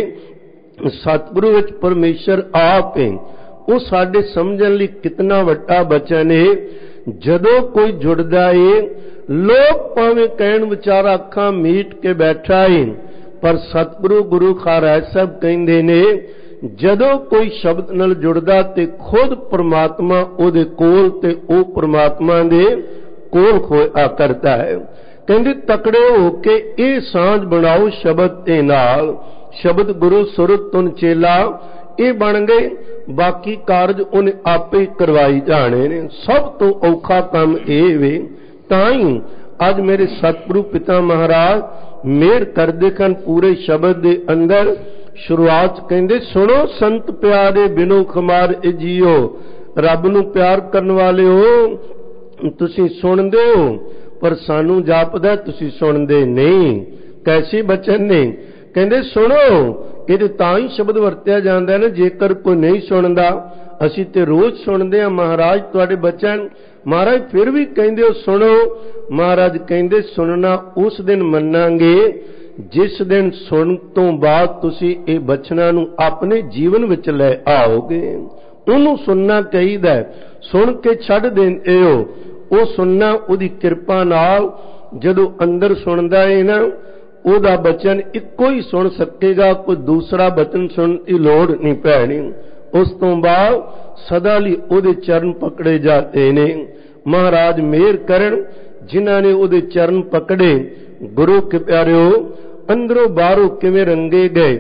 B: ਸਤਿਗੁਰੂ ਵਿੱਚ ਪਰਮੇਸ਼ਰ ਆਪ ਹੈ, ਉਹ ਸਾਡੇ ਸਮਝਣ ਲਈ ਕਿਤਨਾ ਵੱਡਾ ਬਚਨ ਹੈ। ਜਦੋਂ ਕੋਈ ਜੁੜਦਾ ਏ, ਲੋਕ ਭਾਵੇਂ ਕਹਿਣ ਵਿਚਾਰਾ ਅੱਖਾਂ ਮੀਟ ਕੇ ਬੈਠਾ ਏ, ਪਰ ਸਤਿਗੁਰੂ ਗੁਰੂ ਖਾਰਾਜ ਸਾਹਿਬ ਕਹਿੰਦੇ ਨੇ ਜਦੋਂ ਕੋਈ ਸ਼ਬਦ ਨਾਲ ਜੁੜਦਾ ਤੇ ਖੁਦ ਪਰਮਾਤਮਾ ਉਹਦੇ ਕੋਲ ਤੇ ਉਹ ਪਰਮਾਤਮਾ ਦੇ ਕੋਲ ਹੋਇਆ ਕਰਦਾ ਹੈ। ਕਹਿੰਦੇ ਤਕੜੇ ਹੋ ਕੇ ਇਹ ਸਾਂਝ ਬਣਾਓ ਸ਼ਬਦ ਦੇ ਨਾਲ, ਸ਼ਬਦ ਗੁਰੂ ਸੁਰਤ ਤੁਨ ਚੇਲਾ ਇਹ ਬਣ ਗਏ, ਬਾਕੀ ਕਾਰਜ ਉਹਨੇ ਆਪੇ ਕਰਵਾਈ ਜਾਣੇ ਨੇ। ਸਭ ਤੋਂ ਔਖਾ ਕੰਮ ਇਹ ਵੇ, ਤਾਂ ਹੀ ਅੱਜ ਮੇਰੇ ਸਤਿਗੁਰੂ ਪਿਤਾ ਮਹਾਰਾਜ ਮਿਹਰ ਕਰਦੇ ਹਨ ਪੂਰੇ ਸ਼ਬਦ ਦੇ ਅੰਦਰ। ਸ਼ੁਰੂਆਤ ਕਹਿੰਦੇ ਸੁਣੋ ਸੰਤ ਪਿਆਰੇ ਬਿਨੋ ਖਮਾਰ ਇਹ ਜੀਓ, ਰੱਬ ਨੂੰ ਪਿਆਰ ਕਰਨ ਵਾਲਿਓ ਤੁਸੀਂ ਸੁਣਦੇ ਹੋ, ਪਰ ਸਾਨੂੰ ਜਾਪਦਾ ਤੁਸੀਂ ਸੁਣਦੇ ਨਹੀਂ। ਕੈਸੇ ਬਚਨ ਨੇ? ਕਹਿੰਦੇ ਸੁਣੋ, ਇਹਦੇ ਤਾਂ ਹੀ ਸ਼ਬਦ ਵਰਤਿਆ ਜਾਂਦਾ ਨਾ ਜੇਕਰ ਕੋਈ ਨਹੀਂ ਸੁਣਦਾ। ਅਸੀਂ ਤੇ ਰੋਜ਼ ਸੁਣਦੇ ਹਾਂ ਮਹਾਰਾਜ ਤੁਹਾਡੇ ਬਚਨ, ਮਹਾਰਾਜ ਫਿਰ ਵੀ ਕਹਿੰਦੇ ਹੋ ਸੁਣੋ। ਮਹਾਰਾਜ ਕਹਿੰਦੇ ਸੁਣਨਾ ਉਸ ਦਿਨ ਮੰਨਾਂਗੇ ਜਿਸ ਦਿਨ ਸੁਣਨ ਤੋਂ ਬਾਅਦ ਤੁਸੀਂ ਇਹ ਬਚਨਾਂ ਨੂੰ ਆਪਣੇ ਜੀਵਨ ਵਿੱਚ ਲੈ ਆਓਗੇ। ਉਹਨੂੰ ਸੁਣਨਾ ਚਾਹੀਦਾ, ਸੁਣ ਕੇ ਛੱਡ ਦਿੰਦੇ ਹੋ। ਉਹ ਸੁਣਨਾ ਉਹਦੀ ਕਿਰਪਾ ਨਾਲ, ਜਦੋਂ ਅੰਦਰ ਸੁਣਦਾ ਹੈ ਨਾ ਉਹਦਾ ਬਚਨ ਇੱਕੋ ਹੀ ਸੁਣ ਸਕੇਗਾ, ਕੋਈ ਦੂਸਰਾ ਬਚਨ ਸੁਣਨ ਦੀ ਲੋੜ ਨਹੀਂ ਪੈਣੀ। ਉਸ ਤੋਂ ਬਾਅਦ ਸਦਾ ਲਈ ਉਹਦੇ ਚਰਨ ਪਕੜੇ ਜਾਂਦੇ ਨੇ। ਮਹਾਰਾਜ ਮਿਹਰ ਕਰਨ ਜਿਨ੍ਹਾਂ ਨੇ ਉਹਦੇ ਚਰਨ ਪਕੜੇ। ਗੁਰੂ ਕੇ ਪਿਆਰਿਓ ਅੰਦਰੋਂ ਬਾਹਰੋਂ ਕਿਵੇਂ ਰੰਗੇ ਗਏ,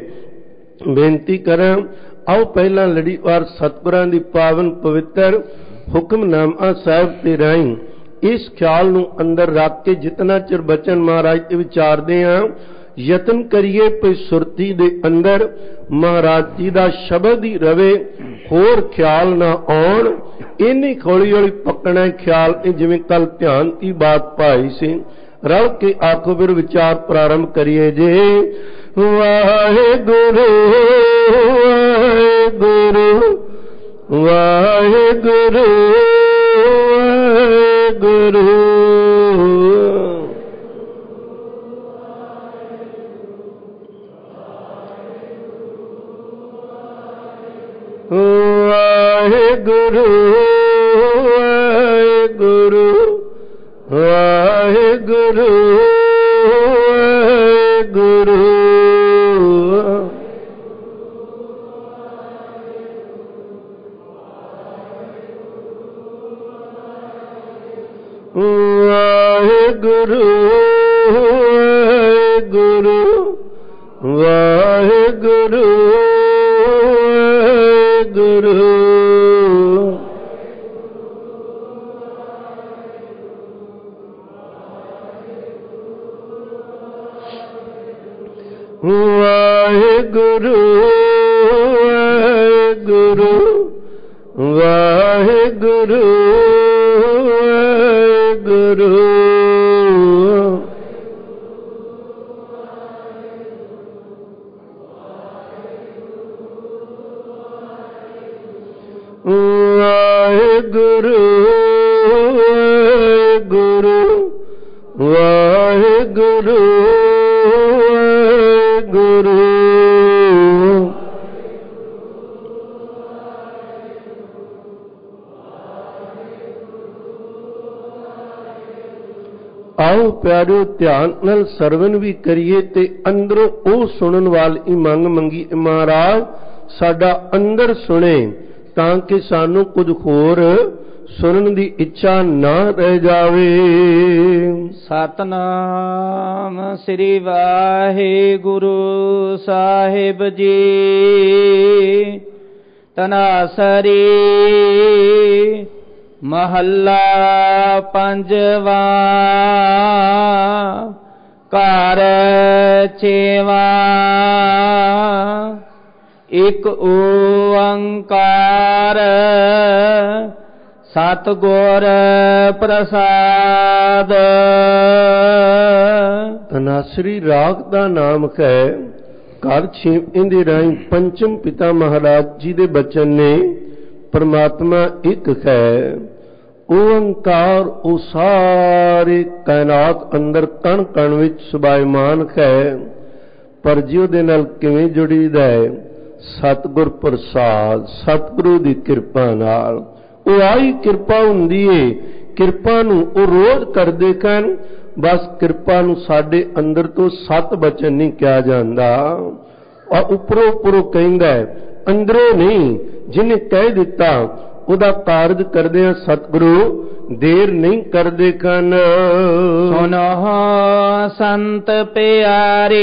B: ਬੇਨਤੀ ਕਰਾਂ। ਆਓ ਪਹਿਲਾਂ ਲੜੀਵਾਰ ਸਤਿਗੁਰਾਂ ਦੀ ਪਾਵਨ ਪਵਿੱਤਰ ਹੁਕਮਨਾਮਾ ਸਾਹਿਬ ਤੇ ਰਾਹੀਂ ਇਸ ਖਿਆਲ ਨੂੰ ਅੰਦਰ ਰੱਖ ਕੇ ਜਿਤਨਾ ਚਿਰ ਬਚਨ ਮਹਾਰਾਜ ਤੇ ਵਿਚਾਰਦੇ ਹਾਂ, ਯਤਨ ਕਰੀਏ ਪਈ ਸੁਰਤੀ ਦੇ ਅੰਦਰ ਮਹਾਰਾਜ ਜੀ ਦਾ ਸ਼ਬਦ ਹੀ ਰਵੇ, ਹੋਰ ਖਿਆਲ ਨਾ ਆਉਣ। ਇੰਨੀ ਹੌਲੀ ਹੌਲੀ ਪੱਕਣਾ ਖਿਆਲ ਇਹ ਜਿਵੇਂ ਕੱਲ ਧਿਆਨ ਦੀ ਬਾਤ ਪਾਈ ਸੀ। ਰਲ ਕੇ ਆਖੋ ਫਿਰ ਵਿਚਾਰ ਪ੍ਰਾਰੰਭ ਕਰੀਏ ਜੇ। ਵਾਹਿਗੁਰੂ ਵਾਹਿਗੁਰੂ ਵਾਹਿਗੁਰੂ ਵਾਹਿਗੁਰੂ ਵਾਹਿਗੁਰੂ ਵਾਹਿਗੁਰੂ ਵਾਹਿਗੁਰੂ ਵਾਹਿਗੁਰੂ ਵਾਹਿਗੁਰੂ ਵਾਹਿਗੁਰੂ ਵਾਹਿਗੁਰੂ ਵਾਹਿਗੁਰੂ ਵਾਹਿਗੁਰੂ ਵਾਹਿਗੁਰੂ ਵਾਹਿਗੁਰੂ ਵਾਹਿਗੁਰੂ ਵਾਹਿਗੁਰੂ ਆਓ ਪਿਆਰਿਓ ਧਿਆਨ ਨਾਲ ਸਰਵਨ ਵੀ ਕਰੀਏ ਤੇ ਅੰਦਰੋਂ ਉਹ ਸੁਣਨ ਵਾਲੀ ਮੰਗ ਮੰਗੀ, ਮਹਾਰਾਜ ਸਾਡਾ ਅੰਦਰ ਸੁਣੇ ਤਾਂ ਕਿ ਸਾਨੂੰ ਕੁਝ ਹੋਰ ਸੁਣਨ ਦੀ ਇੱਛਾ ਨਾ ਰਹਿ ਜਾਵੇ।
A: ਸਤਨਾਮ ਸ੍ਰੀ ਵਾਹਿਗੁਰੂ ਸਾਹਿਬ ਜੀ। ਤਨਾਸਰੀ ਮਹੱਲਾ ਪੰਜਵਾ। ਘਰ ਛੇਵਾਂ। ਇਕ ਓੰਕਾਰ ਸਤਿਗੁਰ ਪ੍ਰਸਾਦ।
B: ਤਨਾਸਰੀ ਰਾਗ ਦਾ ਨਾਮ ਹੈ। ਘਰ ਛੇਵੇਂ ਦੇ ਰਾਹੀਂ ਪੰਚਮ ਪਿਤਾ ਮਹਾਰਾਜ ਜੀ ਦੇ ਬਚਨ ਨੇ। ਪਰਮਾਤਮਾ ਇੱਕ ਹੈ। ਓੰਕਾਰ ਉਹ ਸਾਰੇ ਕਾਇਨਾਤ ਅੰਦਰ ਕਣ ਕਣ ਵਿੱਚ ਸੁਭਾਇਮਾਨ ਹੈ। ਪਰ ਜੀ ਉਹਦੇ ਨਾਲ ਕਿਵੇਂ ਜੁੜੀਦਾ ਹੈ? ਸਤਿਗੁਰ ਪ੍ਰਸਾਦ, ਸਤਿਗੁਰੂ ਦੀ ਕਿਰਪਾ ਨਾਲ। ਉਹ ਆਈ ਕਿਰਪਾ ਹੁੰਦੀ ਏ। ਕਿਰਪਾ ਨੂੰ ਉਹ ਰੋਜ਼ ਕਰਦੇ ਹਨ। ਬਸ ਕਿਰਪਾ ਨੂੰ ਸਾਡੇ ਅੰਦਰ ਤੋਂ ਸਤ ਬਚਨ ਨਹੀਂ ਕਿਹਾ ਜਾਂਦਾ। ਔਰ ਉੱਪਰੋਂ ਉੱਪਰੋਂ ਕਹਿੰਦਾ, ਅੰਦਰੋਂ ਨਹੀਂ। ਜਿਹਨੇ ਕਹਿ ਦਿੱਤਾ ਉਹਦਾ ਕਾਰਜ ਕਰਦੇ ਆ ਸਤਿਗੁਰੂ ਦੇਰ ਨਹੀਂ ਕਰਦੇ ਕਨ।
A: ਸੁਨੋ ਸੰਤ ਪਿਆਰੇ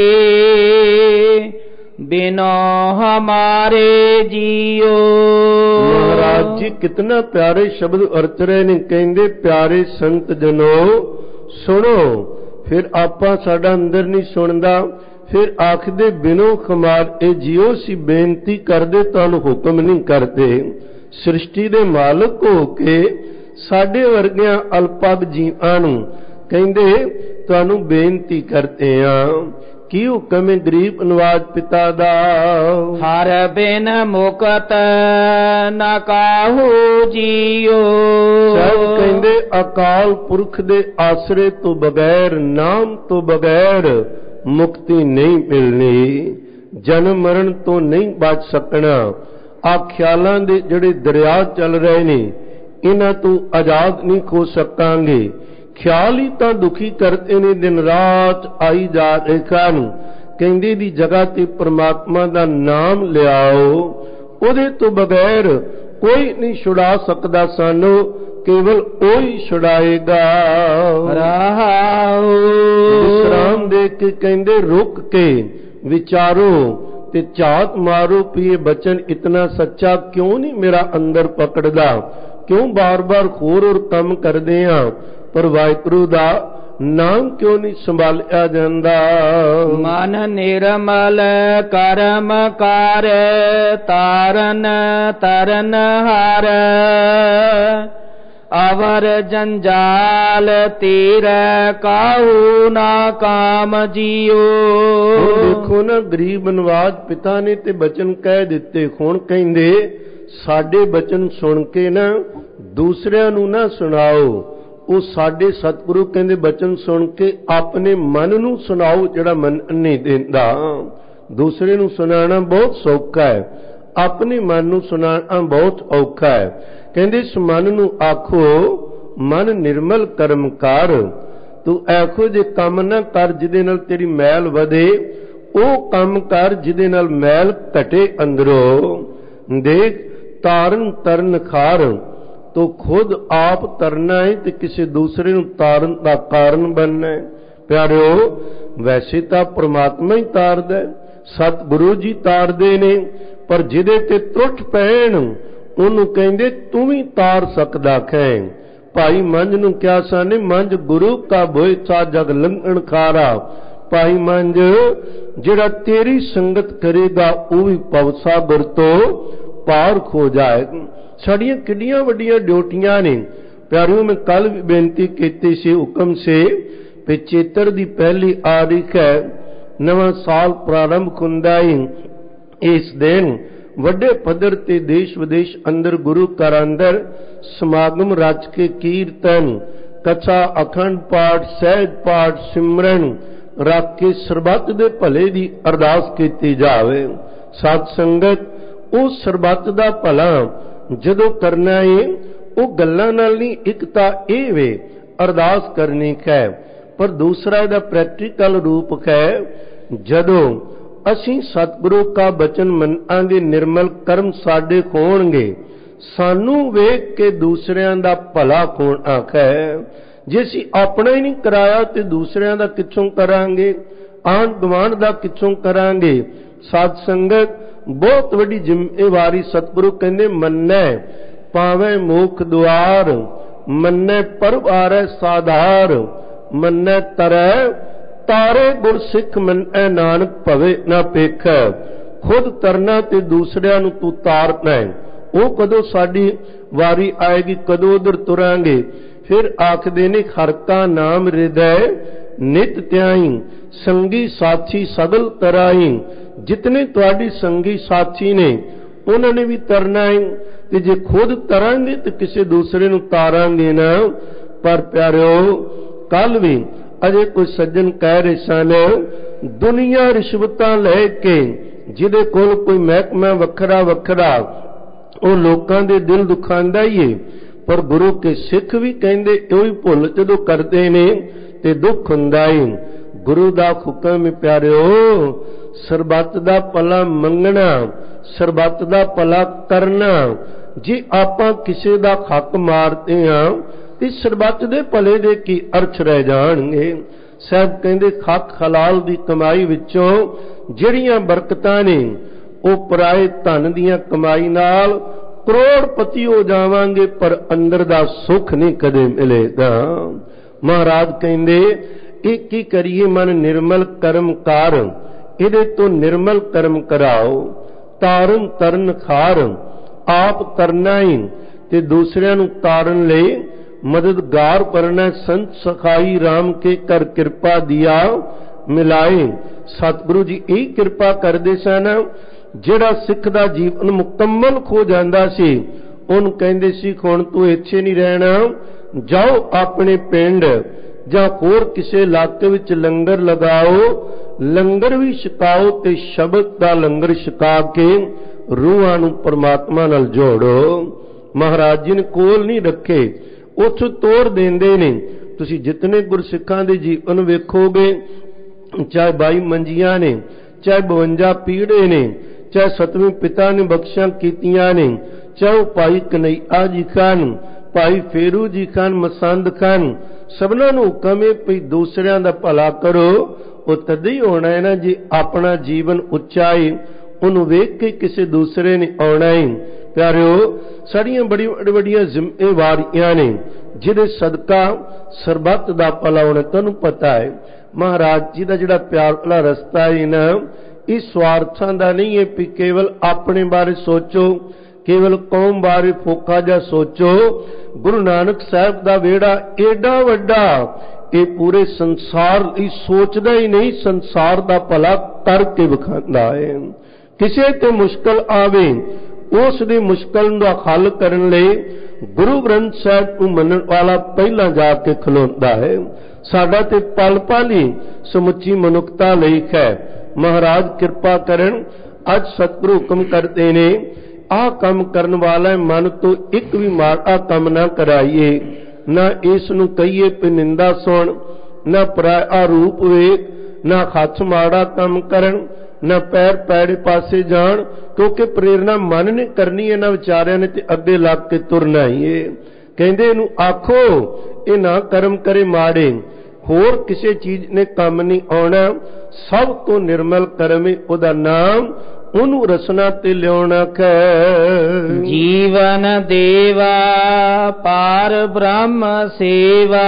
A: ਬਿਨੋ ਹਮਾਰੇ ਜੀਓ।
B: ਮਹਾਰਾਜ ਜੀ ਕਿਤਨਾ ਪਿਆਰੇ ਸ਼ਬਦ ਅਰਚ ਰਹੇ ਨੇ। ਕਹਿੰਦੇ ਪਿਆਰੇ ਸੰਤ ਜਨੋ ਸੁਣੋ। ਫਿਰ ਆਪਾਂ ਸਾਡਾ ਅੰਦਰ ਨਹੀਂ ਸੁਣਦਾ। ਫਿਰ ਆਖਦੇ ਬਿਨੋ ਹਮਾਰੇ ਜੀਓ ਸੀ ਬੇਨਤੀ ਕਰਦੇ ਤੁਹਾਨੂੰ ਹੁਕਮ ਨਹੀਂ ਕਰਦੇ। ਸ੍ਰਿਸ਼ਟੀ ਦੇ ਮਾਲਕ ਹੋ ਕੇ ਸਾਡੇ ਵਰਗਿਆਂ ਅਲਪਗ ਜੀਵਾਂ ਨੂੰ ਕਹਿੰਦੇ ਤੁਹਾਨੂੰ ਬੇਨਤੀ ਕਰਦੇ ਆ। ਕੀ ਹੁਕਮ ਹੈ ਗਰੀਬ ਨਿਵਾਜ ਪਿਤਾ ਦਾ?
A: ਹਰ ਬਿਨ ਮੁਕਤ ਨਾ ਕਾਹੂ ਜੀਓ।
B: ਸਭ ਕਹਿੰਦੇ ਅਕਾਲ ਪੁਰਖ ਦੇ ਆਸਰੇ ਤੋਂ ਬਗੈਰ, ਨਾਮ ਤੋਂ ਬਗੈਰ ਮੁਕਤੀ ਨਹੀਂ ਮਿਲਣੀ। ਜਨਮ ਮਰਨ ਤੋਂ ਨਹੀਂ ਬਚ ਸਕਣਾ। ਆ ਖਿਆਲਾਂ ਦੇ ਜਿਹੜੇ ਦਰਿਆ ਚੱਲ ਰਹੇ ਨੇ ਇਹਨਾਂ ਤੋਂ ਆਜ਼ਾਦ ਨਹੀਂ ਹੋ ਸਕਾਂਗੇ। ਖਿਆਲ ਹੀ ਤਾਂ ਦੁਖੀ ਕਰਦੇ ਨੇ। ਦਿਨ ਰਾਤ ਆਈ ਜਾ ਰਹੇ ਹਨ। ਕਹਿੰਦੇ ਦੀ ਜਗ੍ਹਾ ਤੇ ਪ੍ਰਮਾਤਮਾ ਦਾ ਨਾਮ ਲਿਆਓ। ਉਹਦੇ ਤੋਂ ਬਗੈਰ ਕੋਈ ਨਹੀਂ ਛੁਡਾ ਸਕਦਾ ਸਾਨੂੰ। ਕੇਵਲ ਉਹੀ ਛੁਡਾਏਗਾ।
A: ਰਹਾਉ
B: ਵਿਸਰਾਮ ਦੇ ਕੇ ਕਹਿੰਦੇ ਰੁਕ ਕੇ ਵਿਚਾਰੋ ਤੇ ਝਾਤ ਮਾਰੋ ਵੀ ਇਹ ਬਚਨ ਇਤਨਾ ਸੱਚਾ ਕਿਉਂ ਨਹੀਂ ਮੇਰਾ ਅੰਦਰ ਪਕੜਦਾ। ਕਿਉਂ ਬਾਰ-ਬਾਰ ਹੋਰ ਹੋਰ ਕੰਮ ਕਰਦੇ ਆ ਪਰ ਵਾਹਿਗੁਰੂ ਦਾ ਨਾਮ ਕਿਉਂ ਨਹੀਂ ਸੰਭਾਲਿਆ ਜਾਂਦਾ।
A: ਮਨ ਨਿਰਮਲ ਕਰਮ ਕਰ ਤਾਰਨ ਤਰਨ ਹਰ। ਅਵਰ ਜੰਜਾਲ ਤੀਰੈ ਕਾਹੂ ਨਾ ਕਾਮ ਜੀਓ।
B: ਦੇਖੋ ਨਾ ਗਰੀਬ ਨਿਵਾਜ ਪਿਤਾ ਨੇ ਤੇ ਬਚਨ ਕਹਿ ਦਿੱਤੇ। ਹੁਣ ਕਹਿੰਦੇ ਸਾਡੇ ਬਚਨ ਸੁਣ ਕੇ ਨਾ ਦੂਸਰਿਆਂ ਨੂੰ ਨਾ ਸੁਣਾਓ। ਉਹ ਸਾਡੇ ਸਤਿਗੁਰੂ ਕਹਿੰਦੇ ਬਚਨ ਸੁਣ ਕੇ ਆਪਣੇ ਮਨ ਨੂੰ ਸੁਣਾਓ ਜਿਹੜਾ ਮਨ ਨਹੀਂ ਦਿੰਦਾ। ਦੂਸਰੇ ਨੂੰ ਸੁਣਾਉਣਾ ਬਹੁਤ ਸੌਖਾ ਹੈ। ਆਪਣੇ ਮਨ ਨੂੰ ਸੁਣਾਉਣਾ ਬਹੁਤ ਔਖਾ ਹੈ। ਕਹਿੰਦੇ ਇਸ ਮਨ ਨੂੰ ਆਖੋ ਮਨ ਨਿਰਮਲ ਕਰਮ ਕਰ। ਤੂੰ ਇਹੋ ਜਿਹੇ ਕੰਮ ਨਾ ਕਰ ਜਿਹਦੇ ਨਾਲ ਤੇਰੀ ਮੈਲ ਵਧੇ। ਉਹ ਕੰਮ ਕਰ ਜਿਹਦੇ ਨਾਲ ਮੈਲ ਘਟੇ ਅੰਦਰੋਂ। ਦੇਖ ਤਾਰਨ ਤਰਨ ਖਾਰ ਤੋ ਖੁਦ ਆਪ ਤਰਨਾ ਹੈ ਤੇ ਕਿਸੇ ਦੂਸਰੇ ਨੂੰ ਤਾਰਨ ਦਾ ਕਾਰਨ ਬਣਨਾ ਹੈ। ਪਿਆਰਿਓ ਵੈਸੇ ਤਾਂ ਪ੍ਰਮਾਤਮਾ ਹੀ ਤਾਰਦਾ, ਸਤਿਗੁਰੂ ਜੀ ਤਾਰਦੇ ਨੇ। ਪਰ ਜਿਹਦੇ ਤੇ ਤਰੁੱਠ ਪੈਣ ਉਹਨੂੰ ਕਹਿੰਦੇ ਤੂੰ ਵੀ ਤਾਰ ਸਕਦਾ ਹੈ। ਭਾਈ ਮੰਝ ਨੂੰ ਕਿਹਾ ਸਾਨੇ ਮੰਝ ਗੁਰੂ ਕਾ ਬੋਏ ਸਾ ਜਗ ਲੰਘਣ ਖਾਰਾ। ਭਾਈ ਮੰਝ ਜਿਹੜਾ ਤੇਰੀ ਸੰਗਤ ਕਰੇਗਾ ਉਹ ਵੀ ਭਵਸਾਗਰ ਤੋਂ ਪਾਰ ਖੋ ਜਾਏਗਾ। ਸਾਡੀਆਂ ਕਿੰਨੀਆਂ ਵੱਡੀਆਂ ਡਿਊਟੀਆਂ ਨੇ ਪਿਆਰਿਓ। ਮੈਂ ਕੱਲ ਵੀ ਬੇਨਤੀ ਕੀਤੀ ਸੀ ਹੁਕਮ ਸੇ ਵੀ ਚੇਤਰ ਦੀ ਪਹਿਲੀ ਤਾਰੀਖ ਹੈ। ਨਵਾਂ ਸਾਲ ਪ੍ਰਾਰੰਭ ਹੁੰਦਾ ਹੈ। ਇਸ ਦਿਨ ਵੱਡੇ ਪੱਧਰ ਤੇ ਦੇਸ਼ ਵਿਦੇਸ਼ ਅੰਦਰ ਗੁਰੂ ਘਰ ਅੰਦਰ ਸਮਾਗਮ ਰਚ ਕੇ ਕੀਰਤਨ ਕਥਾ ਅਖੰਡ ਪਾਠ ਸਹਿਜ ਪਾਠ ਸਿਮਰਨ ਰੱਖ ਕੇ ਸਰਬੱਤ ਦੇ ਭਲੇ ਦੀ ਅਰਦਾਸ ਕੀਤੀ ਜਾਵੇ। ਸਤ ਸੰਗਤ ਉਹ ਸਰਬੱਤ ਦਾ ਭਲਾ ਜਦੋਂ ਕਰਨਾ ਹੈ ਉਹ ਗੱਲਾਂ ਨਾਲ ਨਹੀਂ। ਇੱਕ ਤਾਂ ਇਹ ਵੇ ਅਰਦਾਸ ਕਰਨੀ ਹੈ पर दूसरा इहदा प्रैक्टिकल रूप है। जदों असीं सतगुरु का बचन मनांगे, निर्मल कर्म साडे होणगे, सानू वेख के दूसरियां दा भला होना है। जे असीं अपना ही नहीं कराया तो दूसरियां दा किथों करांगे, आंढ गुआंढ दा किथों करांगे। साध संगत बहुत वड्डी जिम्मेवारी सतगुरु कहंदे मन्नै पावै मोख दुआर, मन्नै परवारै साधार, मन्नै तरै तारे गुर सिख मन्नै नानक भवे ना पेखै। खुद तरना ते दूसरियां नूं तू तारना है। वो कदों साडी वारी आएगी, कदों उधर तुरांगे। फिर आखदे ने हर का नाम हृदय नित त्याई, संगी साथी सगल तराई। जितने तुहाडी संगी साथी ने उन्होंने भी तरना है, ते जे खुद तरांगे तो किसी दूसरे नूं तारांगे ना। पर प्यारिओ कल भी अजे कोई सज्जन कह रहे सन, दुनिया रिश्वतां लैके जिहदे कोल कोई महकमा वखरा वखरा वो लोकां दे दिल दुखांदा ही है। पर गुरु के सिख भी कहंदे इही भुल जदों करदे ने ते दुख हुंदा है। गुरु दा हुक्म प्यारिओ सरबत दा भला मंगना, सरबत दा भला करना। जे आपां किसी दा हक मारते हां ते सरबत दे भले दे की अर्थ रह जाणगे। साहब कहंदे हक हलाल दी कमाई विचों जिहड़ियां बरकतां ने वो पराए धन दीयां कमाई नाल करोड़पति हो जावांगे, पर अंदर दा सुख नहीं कदे मिलेगा। महाराज कहंदे एक की करिए मन निर्मल कर्म कार, इहदे तो निर्मल कर्म कराओ। तारन तरन खार, आप तरना ही ते दूसरियां नूं तारन लई मददगार करना। संत सखाई राम के कर कृपा दिया मिलाए। सतगुरु जी यही कृपा करदे सन। जिहड़ा सिख दा जीवन मुकम्मल खो जांदा सी, उहनूं कहंदे सी हुण तूं इत्थे नहीं रहना, जाओ अपने पिंड जां होर किसी इलाके विच लंगर लगाओ, लंगर भी छकाओ ते शब्द दा लंगर छका के रूहां नूं परमात्मा नाल जोड़ो। महाराज जी ने कोल नहीं रखे, उत्थों तोड़ देंदे ने। तुसीं जितने गुरसिखां दे जीवन वेखोगे, चाहे बाई मंजियां ने, चाहे बवंजा पीड़े ने, चाहे सतवें पिता ने बख्शियां कीतियां ने, चाहे भाई कन्हैया जी खान, भाई फेरू जी खान, मसंद खान, सबना नूं हुक्म है भी दूसरियां दा भला करो। वो तद ही होना है ना जे अपना जीवन उच्चा है, उन्होंने वेख के किसी दूसरे ने आना है। प्यारिओ साड़ियां बड़ी बड़िया जिम्मेवारियां ने जिहदे सदका सरबत दा भला होना। तुहानूं पता है महाराज जी का जिहड़ा प्यार वाला रस्ता है ना, इस स्वार्थां दा नहीं है भी केवल अपने बारे सोचो, केवल कौम बारे फोका जा सोचो। गुरु नानक साहब दा वेड़ा एडा वड्डा, ये पूरे संसार की सोचदा ही नहीं, संसार दा भला करके विखांदा है। किसी ते मुश्किल आवे उस दी मुश्किल दा हल करन लई गुरु ग्रंथ साहिब नूं मनण वाला पहला जाके खलोंदा है। साडा ते पल पल ही समुची मनुखता लई है। महाराज कृपा करन, अज सतगुरु हुक्म करते ने आ काम करन वाला मन तो एक भी माड़ा काम ना कराइए, ना इस नूं कहिए पे निंदा सुन, ना पराया रूप वेख, ना हथ माड़ा काम करन, ना पैर पैड़े पासे जान, क्योंकि प्रेरणा मन ने करनी है, ना विचारिया ने ते अगे लग के तुरना ही है। कहंदे इनू आखो ये ना कर्म करे माड़े, होर किसी चीज ने काम नहीं आना। सब तो निर्मल कर्म उहदा नाम, उन्हू रसना ते लियाउणा कै।
A: जीवन देवा पार ब्रह्म सेवा,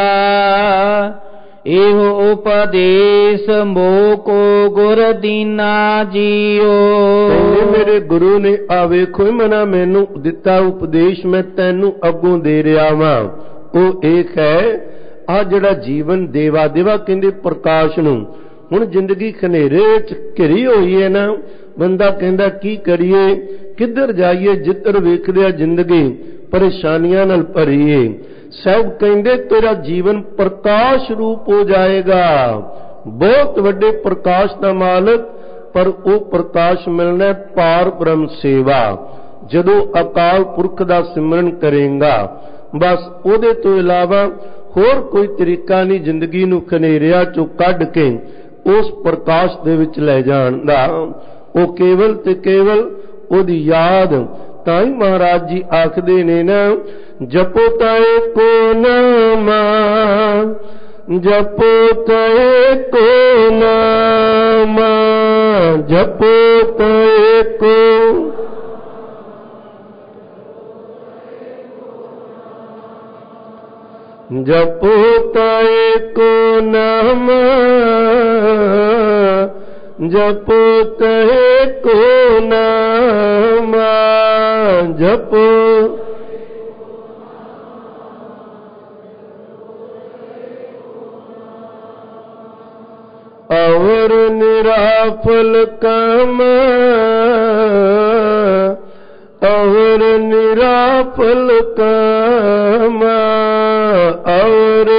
A: एहो उपदेश मोको गुर दीना जियो।
B: मेरे गुरु ने आ वेखो मना मैनू दिता उपदेश, मैं तैनू अगों दे रहा वां। वो एक है आ जिहड़ा जीवन देवा, देवा कहंदे प्रकाश नूं। हुण जिंदगी खनेरे विच घिरी होई है ना, बंदा कहंदा की करिए, किधर जाइए, जिधर वेखदे जिंदगी परेशानियां नाल भरी है। साहब कहंदे तेरा जीवन प्रकाश रूप हो जाएगा, बहुत वड्डे प्रकाश दा मालक, पर वो प्रकाश मिलना पार ब्रह्म सेवा। जदों अकाल पुरख दा सिमरन करेगा, बस उहदे तो इलावा होर कोई तरीका नहीं जिंदगी नूं खनेरिया चों कढ के उस प्रकाश दे विच लै जाण दा। वो केवल ते केवल ओदी याद। ताई महाराज जी आखदे ने ना, जपो ताए को नामा, जपो ताए को नामा, जपो ताए को, जपो ताए को नामा, जपो ताए को नामा, जपो और निराफल काम, और निराफल काम, और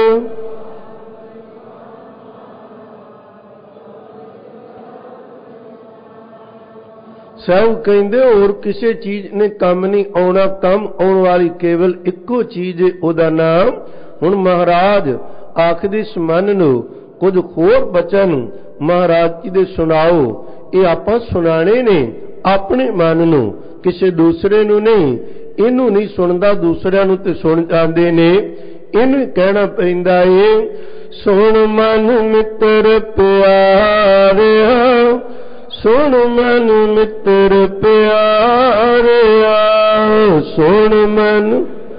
B: सब कहते और किसी चीज ने काम नहीं आना, काम आने वाली केवल इको चीज है, ओदा नाम। हुण महाराज आखदे इस मन नूं कुछ होर बचन महाराज जी दे सुनाओ। ये आपां सुनाने ने अपने मन नूं, किसी दूसरे नूं नहीं। इनू नहीं सुनदा, दूसरिਆਂ ਨੂੰ ते सुन जांदे ने। इनू कहना पैंदा है, सुन मन मित्र प्यारिया, सुन मन मित्र प्यारिया, सुन मन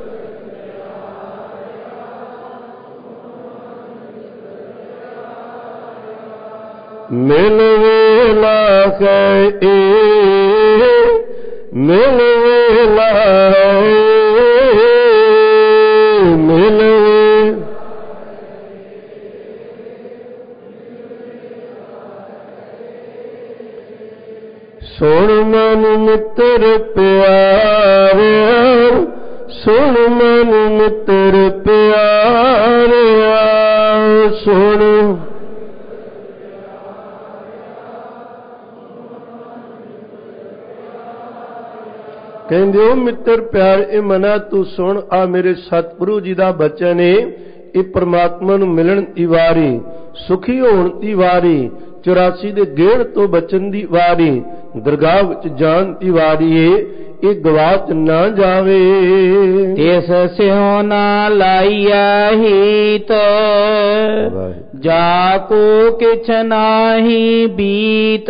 B: मिल वेला है ए, मिल वेला है, मिल सुन मन मित्र प्यारिया, सुन मन मित्र प्यारिया, सुन कहंदे ओ मित्र प्यार ए मना तू सुन, आ मेरे सतगुरु जी दा बचन है। ये परमात्मा नूं मिलण दी वारी, सुखी होण दी वारी, चौरासी दे गेड़ तो बचन दी वारी, दरगाह विच जाण दी वारी है। ये गवाच ना जावे।
A: तिस स्यों ना लाइया हीत, जाको किछ नाहि बीत,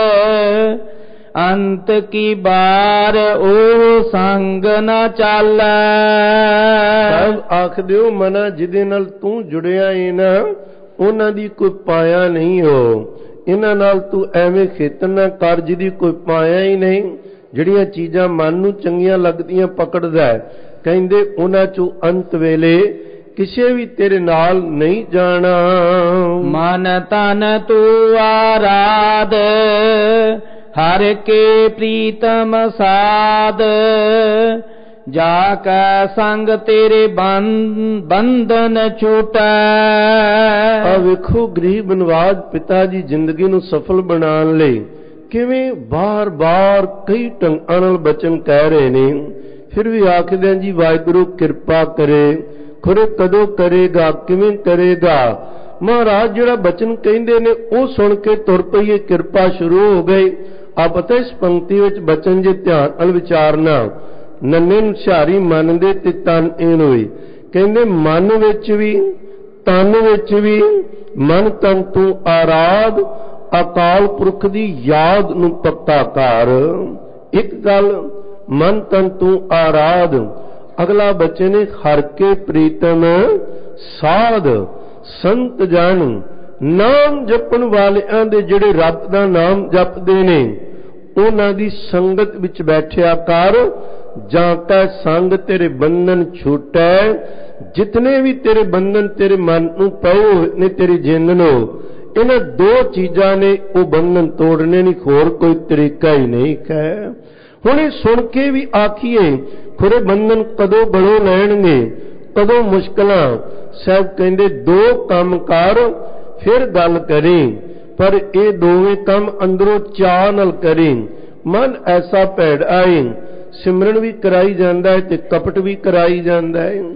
A: अंत की बार ओ संग न चालै।
B: सब आखदे हो मना जिदे नाल तू जुड़िया है ना, उन्हां दी कोई पाया नहीं हो। इन्हां नाल तू एवें खेतन ना कर जिहदी कोई पाया ही नहीं। जिहड़ियां चीज़ां मन नूं चंगियां लगदियां पकड़दा है, कहंदे उन्हां चों अंत वेले किसे भी तेरे नाल नहीं जाना।
A: मन तन तू आराध, हर के प्रीतम साध, जाका संग तेरे बंधन छूटा।
B: आ वेखो गरीब नवाज पिता जी जिंदगी नूं सफल बनाने लई किवें बार बार कई ढंगां नाल बचन कह रहे ने, फिर भी आखदे जी वाहिगुरू किरपा करे। खुरे कदों करेगा, किवें करेगा। महाराज जिहड़ा बचन कहंदे ने ओ सुन के तुर पईए, किरपा शुरू हो गई। आ पता इस पंक्ति विच बचन जे ध्यान नाल विचारना, नन्हे हुशियारी मन दे ते तन ईन होई। कहंदे मन विच भी तन विच भी, मन तन तू आराध, अकाल पुरख दी याद नूं पक्का कर। एक गल मन तन तू आराध, अगला बचन हर के प्रीतम साध। संत जन नाम जपण वालियां दे जिहड़े रब दा नाम जपदे ने, उन्हां दी संगत विच बैठिया कर। जां कै संग तेरे बंधन छूटै। जितने भी तेरे बंधन तेरे मन नूं पए ने, तेरी जिंद नूं, इन्हां दो चीज़ां ने वो बंधन तोड़ने नहीं, होर कोई तरीका ही नहीं है। हुण इह सुण के भी आखिए खुरे बंधन कदों बड़ो लैणगे, कदों मुश्किलां। साहब कहंदे दो काम कर फिर गल करें, पर ये दोवें काम अंदरों चाह नाल करें। मन ऐसा भैड़ा है, सिमरन भी कराई जांदा है ते कपट भी कराई जांदा है।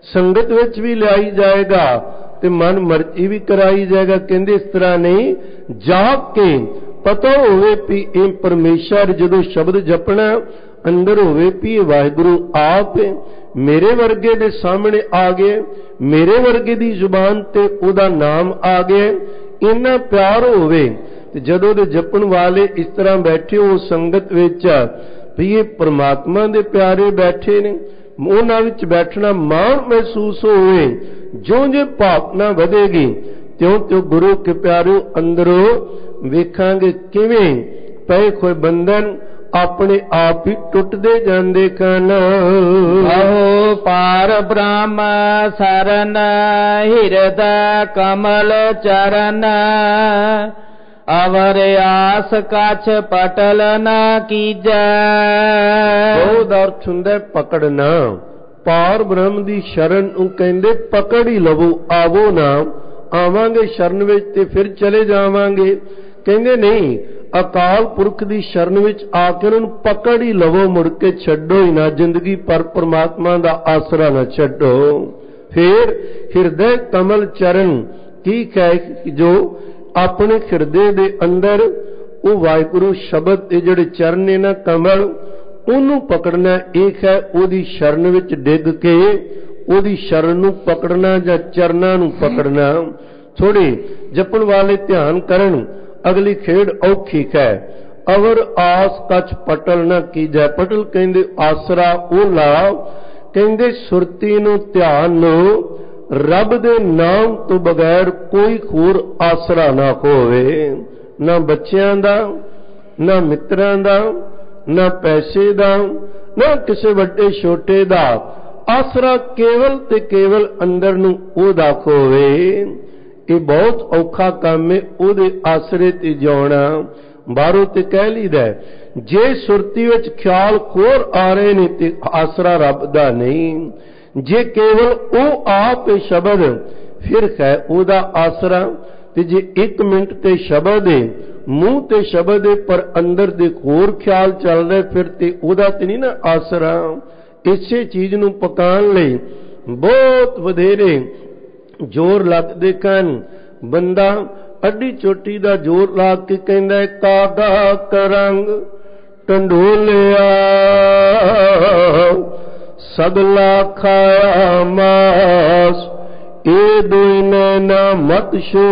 B: संगत विच भी लियाई जाएगा ते मन मर्जी भी कराई जाएगा। कहंदे इस तरह नहीं, जाग के पता होवे भी ये परमेश्वर जदों शब्द जपना अंदर होवे भी वाहिगुरु आप मेरे वर्गे दे सामने आ गए, मेरे वर्गे दी जुबान ते उदा नाम आ गए, इन्ना प्यार होवे ते जदों दे जपण वाले इस तरह बैठे हो संगत विच भी ये परमात्मा दे प्यारे बैठे ने, उन्हां विच बैठना माण महसूस होवे। जो जो भावना वधेगी त्यों त्यों गुरु के प्यारो अंदरों वेखांगे किवें पए खोए बंधन अपने आप ही टुटदे जांदे कन।
A: अहो पार ब्रह्म सरन हिरदय कमल चरण, अवर आस कछ पटल न कीजै।
B: बहुत अर्थ हुंदा पकड़ना। पार ब्रह्म दी शरण नूं कहंदे पकड़ ही लवो, आवो ना, आवांगे शरण विच ते फिर चले जावांगे। कहंदे नहीं, अकाल पुरख दी शरण विच आके उन्हां नूं पकड़ ही लवो, मुड़ के छड्डो ही ना, जिंदगी पर परमात्मा दा आसरा ना छड्डो। फिर हिरदे कमल चरण की कहे जो अपने हिरदे दे अंदर वो वाहिगुरु शब्द दे जिहड़े चरण ने ना कमल, ਉਹਨੂੰ पकड़ना एक है ओदी शरण विच डिग के ओदी शरण नूं पकड़ना जां चरनां नूं पकड़ना। थोड़े जपण वाले ध्यान करन, अगली खेड़ औखी है। अवर आस कछ पटल ना कीजै। पटल कहंदे आसरा ओ ला, कहंदे सुरती नूं ध्यान नूं रब दे नाम तो बगैर कोई होर आसरा ना होवे। ना बच्चियां दा, ना मित्रां दा, ना पैसे दा, ना किसी वड्डे छोटे दा, आसरा केवल ते केवल अंदर नूं ओदा होवे। ये बहुत औखा काम है ओदे आसरे ते जिउणा। बाहरों ते कह लीदा जे सुरती विच ख्याल होर आ रहे ने ते आसरा रब दा नहीं। जे केवल ओ आप शब्द फिर है ओदा आसरा, ते जे एक मिनट ते शब्द है मूँह ते शब्द है पर अंदर दे होर ख्याल चल रहे फिर ते ओदा ते नहीं ना आसरा। इसे चीज नूं पकाण लई बहुत वधेरे जोर लगदे कन। बंदा अड्डी चोटी दा जोर ला के कहंदा है कागा करंग टंडोलिया सगला खाया मास, ए दोई नैना मत छो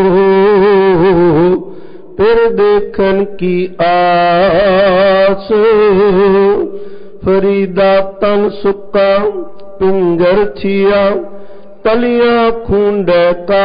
B: फिर देखन की आस। फरीदा तन सुक्का पिंजर छिया, तलियां खूंडे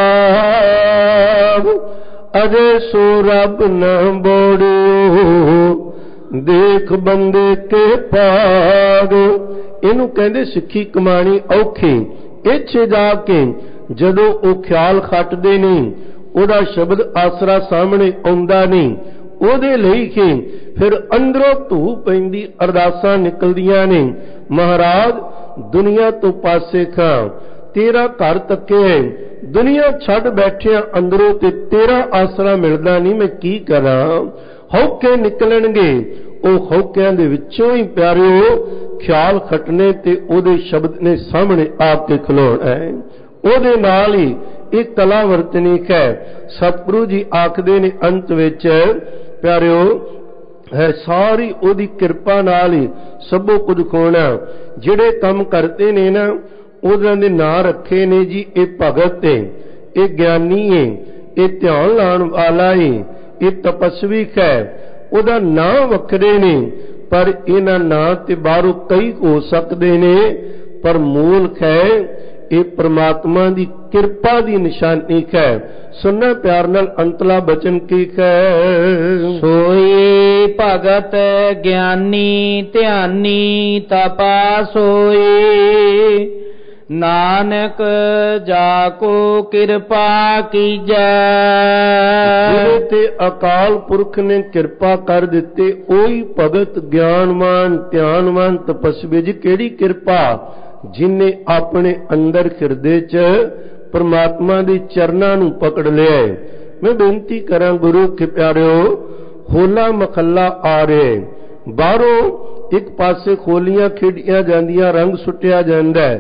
B: काब, अजे सो रब न बोड़ियो देख बंदे के पाग। इनू कहंदे सिੱਖੀ कमाणी औखी। इत्थे जाके जदों ओ ख्याल खटदे नहीं, ओदा शब्द आसरा सामने आउंदा नहीं, ओदे लई के फिर अंदरों धू पैंदी अरदासां निकलदियां ने, महाराज दुनिया तो पासे खां, तेरा घर तके है, दुनिया छड़ बैठिया अंदरों ते तेरा आसरा मिलदा नहीं, मैं की करा। हौके निकलणगे, ओ हौकियां दे विचों ही प्यारिओ ख्याल खटने ते ओदे शब्द ने सामने आके खलोना है। ओदे नाल ही एक कला वरतनीक है। सतगुरु जी आखदे ने अंत विच प्यारिओ है सारी ओदी किरपा नाल ही सबो कुछ खोना। जिहड़े काम करते ने ना उन्हां दे नां रखे ने जी ये भगत है, ये ज्ञानी है, ये ध्यान लाण वाला है, ये तपस्विक है। उहदा नां वखरे ने पर इन्हां नां ते बाहरों कई हो सकदे ने, पर मूल है ये परमात्मा दी किरपा दी निशानी है। सुनना प्यार नाल अंतला बचन की है।
A: सोई भगत ज्ञानी ध्यानी तपा सोई, नानक जाको किरपा कीजै।
B: जिहदे ते अकाल पुरख ने किरपा कर दिते ओही भगत ज्ञानवान ध्यानवान तपस्वी। जी केड़ी किरपा, जिन्हें अपने अंदर हिरदे च परमात्मा दी चरनां नूं पकड़ लिया। मैं बेनती करा गुरु के प्यारिओ, होला मखला आ रहे, बाहरों एक पासे खोलियां खेडियां जांदियां, रंग सुटिया जांदा है,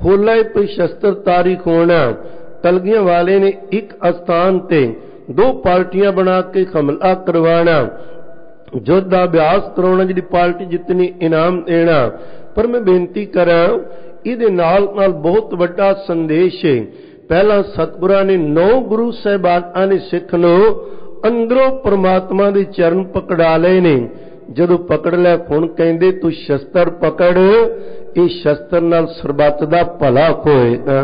B: होला पे शस्त्र तारीख होना। कलगियां वाले ने एक स्थान ते दो पार्टियां बना के हमला करवाना, युद्ध का अभ्यास करवाना, जी पार्टी जितनी इनाम देना। पर मैं बेनती करा इहदे नाल नाल बहुत वड्डा संदेश है। पहला सतगुरां ने नौ गुरु साहिबानां ने सिख लो अंदरों परमात्मा दे चरण पकड़ा लए ने। जदों पकड़ लिया हुण कहंदे तू शस्त्र पकड़, इह शस्त्र नाल सरबत दा भला होएगा।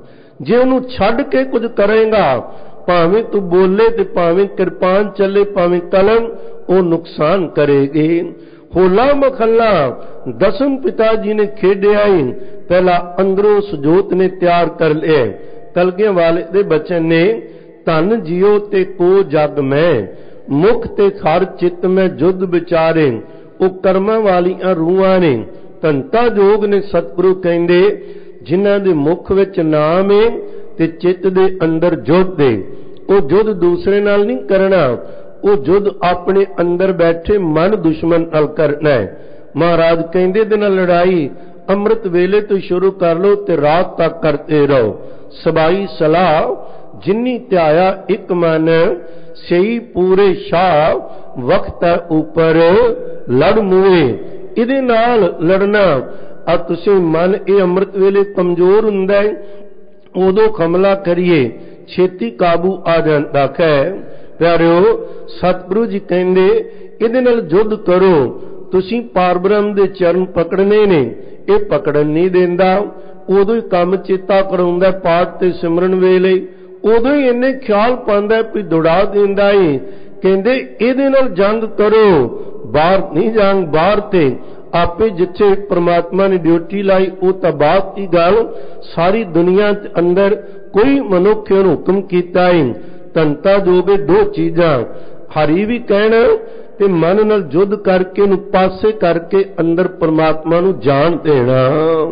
B: जे उहनूं छड्ड के कुछ करेगा, भावें तू बोले ते भावें किरपान चले भावें कलम, वो नुकसान करेगी। होला महला दसम पिता जी ने खेडिया ही पहला अंदरों उस जोत ने तैयार कर लिया। कलगियां वाले दे बचन ने धन जियो ते को जग में, मुख ते खर चित में जुद विचारे, वो कर्मा वालियां रूहां ने। धनता जोग ने सतगुरु कहंदे जिन्हां दे मुख विच नाम है ते चित दे अंदर जुद है, वो जुद दूसरे नाल नहीं करना, वो जुद अपने अंदर बैठे मन दुश्मन नाल करना है। महाराज कहंदे दे नाल लड़ाई अमृत वेले तो शुरू कर लो ते रात तक करते रहो। सबाई सलाह जिन्नी त्याया एक मन, सही पूरे शाह वक्त ऊपर लड़ मुए। इहदे नाल लड़ना आ तुसीं मन ये अमृत वेले कमजोर हुंदा है, उदों हमला करिए छेती काबू आ जांदा है। प्यारिओ सतगुरु जी कहंदे इहदे नाल युद्ध करो, तुसीं पारब्रह्म दे चरण पकड़ने ने, ये पकड़न नहीं देंदा। उदों ही काम चेता कराउंदा पाठ ते सिमरन वेले, उदों ही इन्ने ख्याल पांदा भी दौड़ा देंदा है। कहंदे इहदे नाल जंग करो, बाहर नहीं जंग, बाहर ते आपे जिथे परमात्मा ने ड्यूटी लाई वो तां बात की गल, सारी दुनिया अंदर कोई मनुख ने हुक्म कीता है। धनता जोगे दो चीज़ां हरी भी कहना ते मन नाल युद्ध करके नूं पासे करके अंदर परमात्मा नूं जान देना।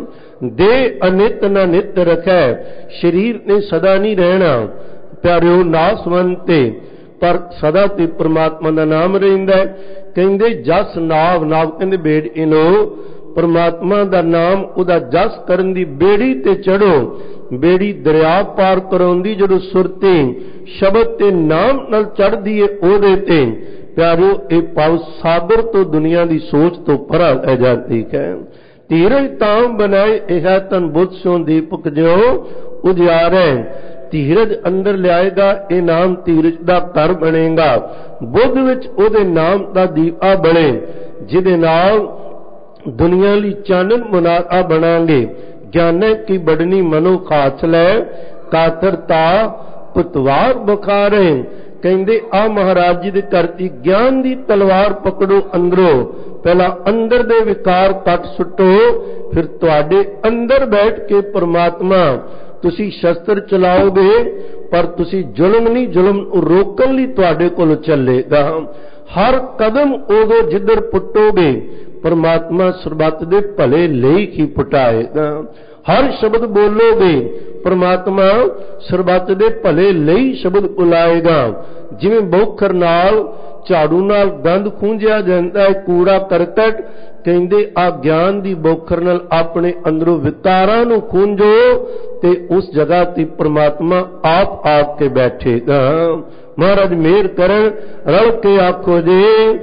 B: दे अनित ना नित रखै, शरीर ने सदा नहीं रहना। प्यारिओ नासवंते पर सदा ते परमात्मा का नाम रहिंदा है। कहंदे जस नाव, नाव कहंदे बेड़ी लो, परमात्मा का नाम उदा जस करन दी बेड़ी ते चढ़ो। बेड़ी दरिया पार कराउंदी जदों सुरते शब्द ते नाम नाल चढ़दी है ओदे ते। प्यारिओ ये पाव सागर तो दुनिया की सोच तो परा लै जाती है। धीरज ताम बनाए यह तन बुद्ध सो दीपक ज्यो उजियारे। धीरज अंदर लियाएगा ये नाम धीरज का घर बनेगा। बुद्ध विच ओदे नाम का दीपा बने, जिदे नाल दुनिया ली चानन मुनारा बनांगे। ज्ञाने की बड़नी मनो खाच लै, कातरता पतवार बखारे। कहंदे आ महाराज जी दे करती ज्ञान दी तलवार पकड़ो अंदरों, पहला अंदर दे विकार कट सुटो, फिर तुहाडे अंदर बैठ के परमात्मा तुसी शस्त्र चलाओगे, पर तुसी जुल्म नहीं, जुल्म रोकन लई तुहाडे कोल चलेगा। हर कदम उदों जिधर पुटोगे परमात्मा सरबत दे भले लई ही पुटाएगा। हर शब्द बोलोगे परमात्मा सरबत दे भले लई शब्द बुलाएगा। जिवें बौखर नाल झाड़ू नाल गंद खूंजिया जाता है, कूड़ा करकट, कहंदे आ ज्ञान दी बौखर नाल अपने अंदरों विकारां नूं खूंजो ते उस जगह ते परमात्मा आप आके बैठेगा। महाराज मेहर करन, रल के आखो जी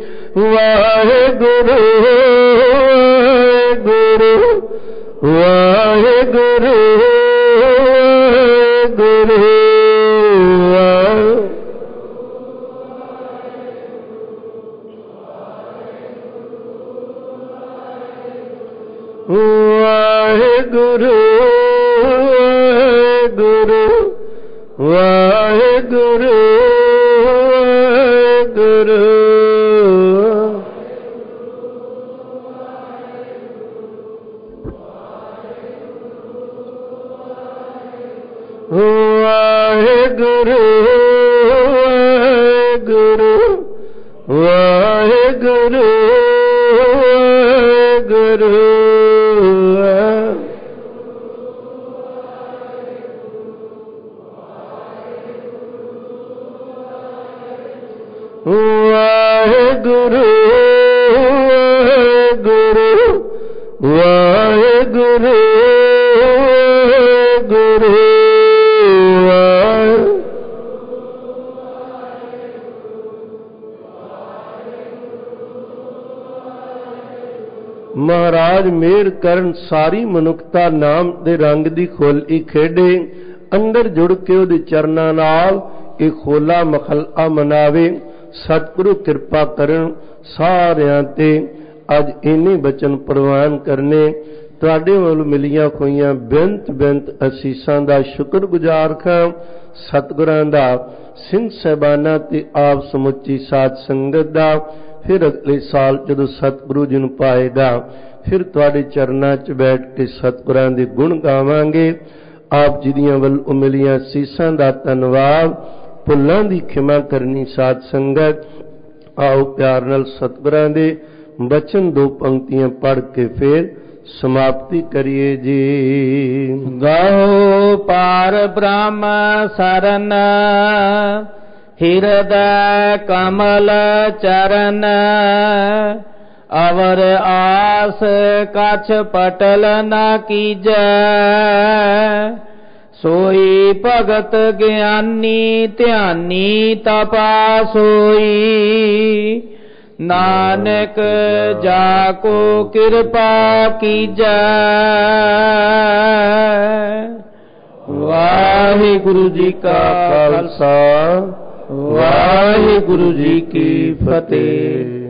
B: वाहेगुरु गुरु वाहेगुरु गुरु वाहेगुरु गुरु वाहेगुरु गुरु वाहेगुरु गुरु वाहेगुरु गुरु वाहेगुरु गुरु वाहेगुरु ਵਾਹਿਗੁਰੂ ਮਹਾਰਾਜ ਮਿਹਰ ਕਰਨ ਸਾਰੀ ਮਨੁੱਖਤਾ ਨਾਮ ਦੇ ਰੰਗ ਦੀ ਖੋਲੀ ਖੇਡੇ ਅੰਦਰ ਜੁੜ ਕੇ ਉਹਦੇ ਚਰਨਾਂ ਨਾਲ ਇਹ ਖੋਲਾ ਮਖਲਾ ਮਨਾਵੇ। ਸਤਿਗੁਰੂ ਕਿਰਪਾ ਕਰਨ ਸਾਰਿਆਂ ਤੇ ਅੱਜ ਇੰਨੇ ਬਚਨ ਪ੍ਰਵਾਨ ਕਰਨੇ। ਤੁਹਾਡੇ ਵੱਲ ਮਿਲੀਆਂ ਹੋਈਆਂ ਬੇਨਤ ਬੇਨਤ ਅਸੀਸਾਂ ਦਾ ਸ਼ੁਕਰਗੁਜ਼ਾਰ ਹਾਂ। ਸਤਿਗੁਰਾਂ ਦਾ ਸਿੰਘ ਸਾਹਿਬਾਨਾਂ ਤੇ ਆਪ ਸਮੁੱਚੀ ਸਾਧ ਸੰਗਤ ਦਾ। ਫਿਰ ਅਗਲੇ ਸਾਲ ਜਦੋਂ ਸਤਿਗੁਰੂ ਜੀ ਨੂੰ ਪਾਏਗਾ ਫਿਰ ਤੁਹਾਡੇ ਚਰਨਾਂ 'ਚ ਬੈਠ ਕੇ ਸਤਿਗੁਰਾਂ ਦੇ ਗੁਣ ਗਾਵਾਂਗੇ। ਆਪ ਜੀ ਦੀਆਂ ਵੱਲ ਮਿਲੀਆਂ ਅਸੀਸਾਂ ਦਾ ਧੰਨਵਾਦ। ਭੁੱਲਾਂ ਦੀ ਖਿਮਾ ਕਰਨੀ ਸਾਧ ਸੰਗਤ। ਆਓ ਪਿਆਰ ਨਾਲ ਸਤਿਗੁਰਾਂ ਦੇ ਬਚਨ ਦੋ ਪੰਕਤੀਆਂ ਪੜ੍ਹ ਕੇ ਫਿਰ ਸਮਾਪਤੀ ਕਰੀਏ ਜੀ।
A: ਗਾਓ ਪਾਰ ਬ੍ਰਹਮ ਸਰਨ ਹਿਰਦੈ ਕਮਲ ਚਰਨ ਅਵਰ ਆਸ ਕਛ ਪਟਲ ਨ ਕੀਜੈ ਸੋਈ ਭਗਤ ਗਿਆਨੀ ਧਿਆਨੀ ਤਪਾ ਸੋਈ ਨਾਨਕ ਜਾ ਕੋ ਕਿਰਪਾ ਕੀਜੈ। ਵਾਹਿਗੁਰੂ ਜੀ ਕਾ ਖਾਲਸਾ ਵਾਹਿਗੁਰੂ ਜੀ ਕੀ ਫਤਿਹ।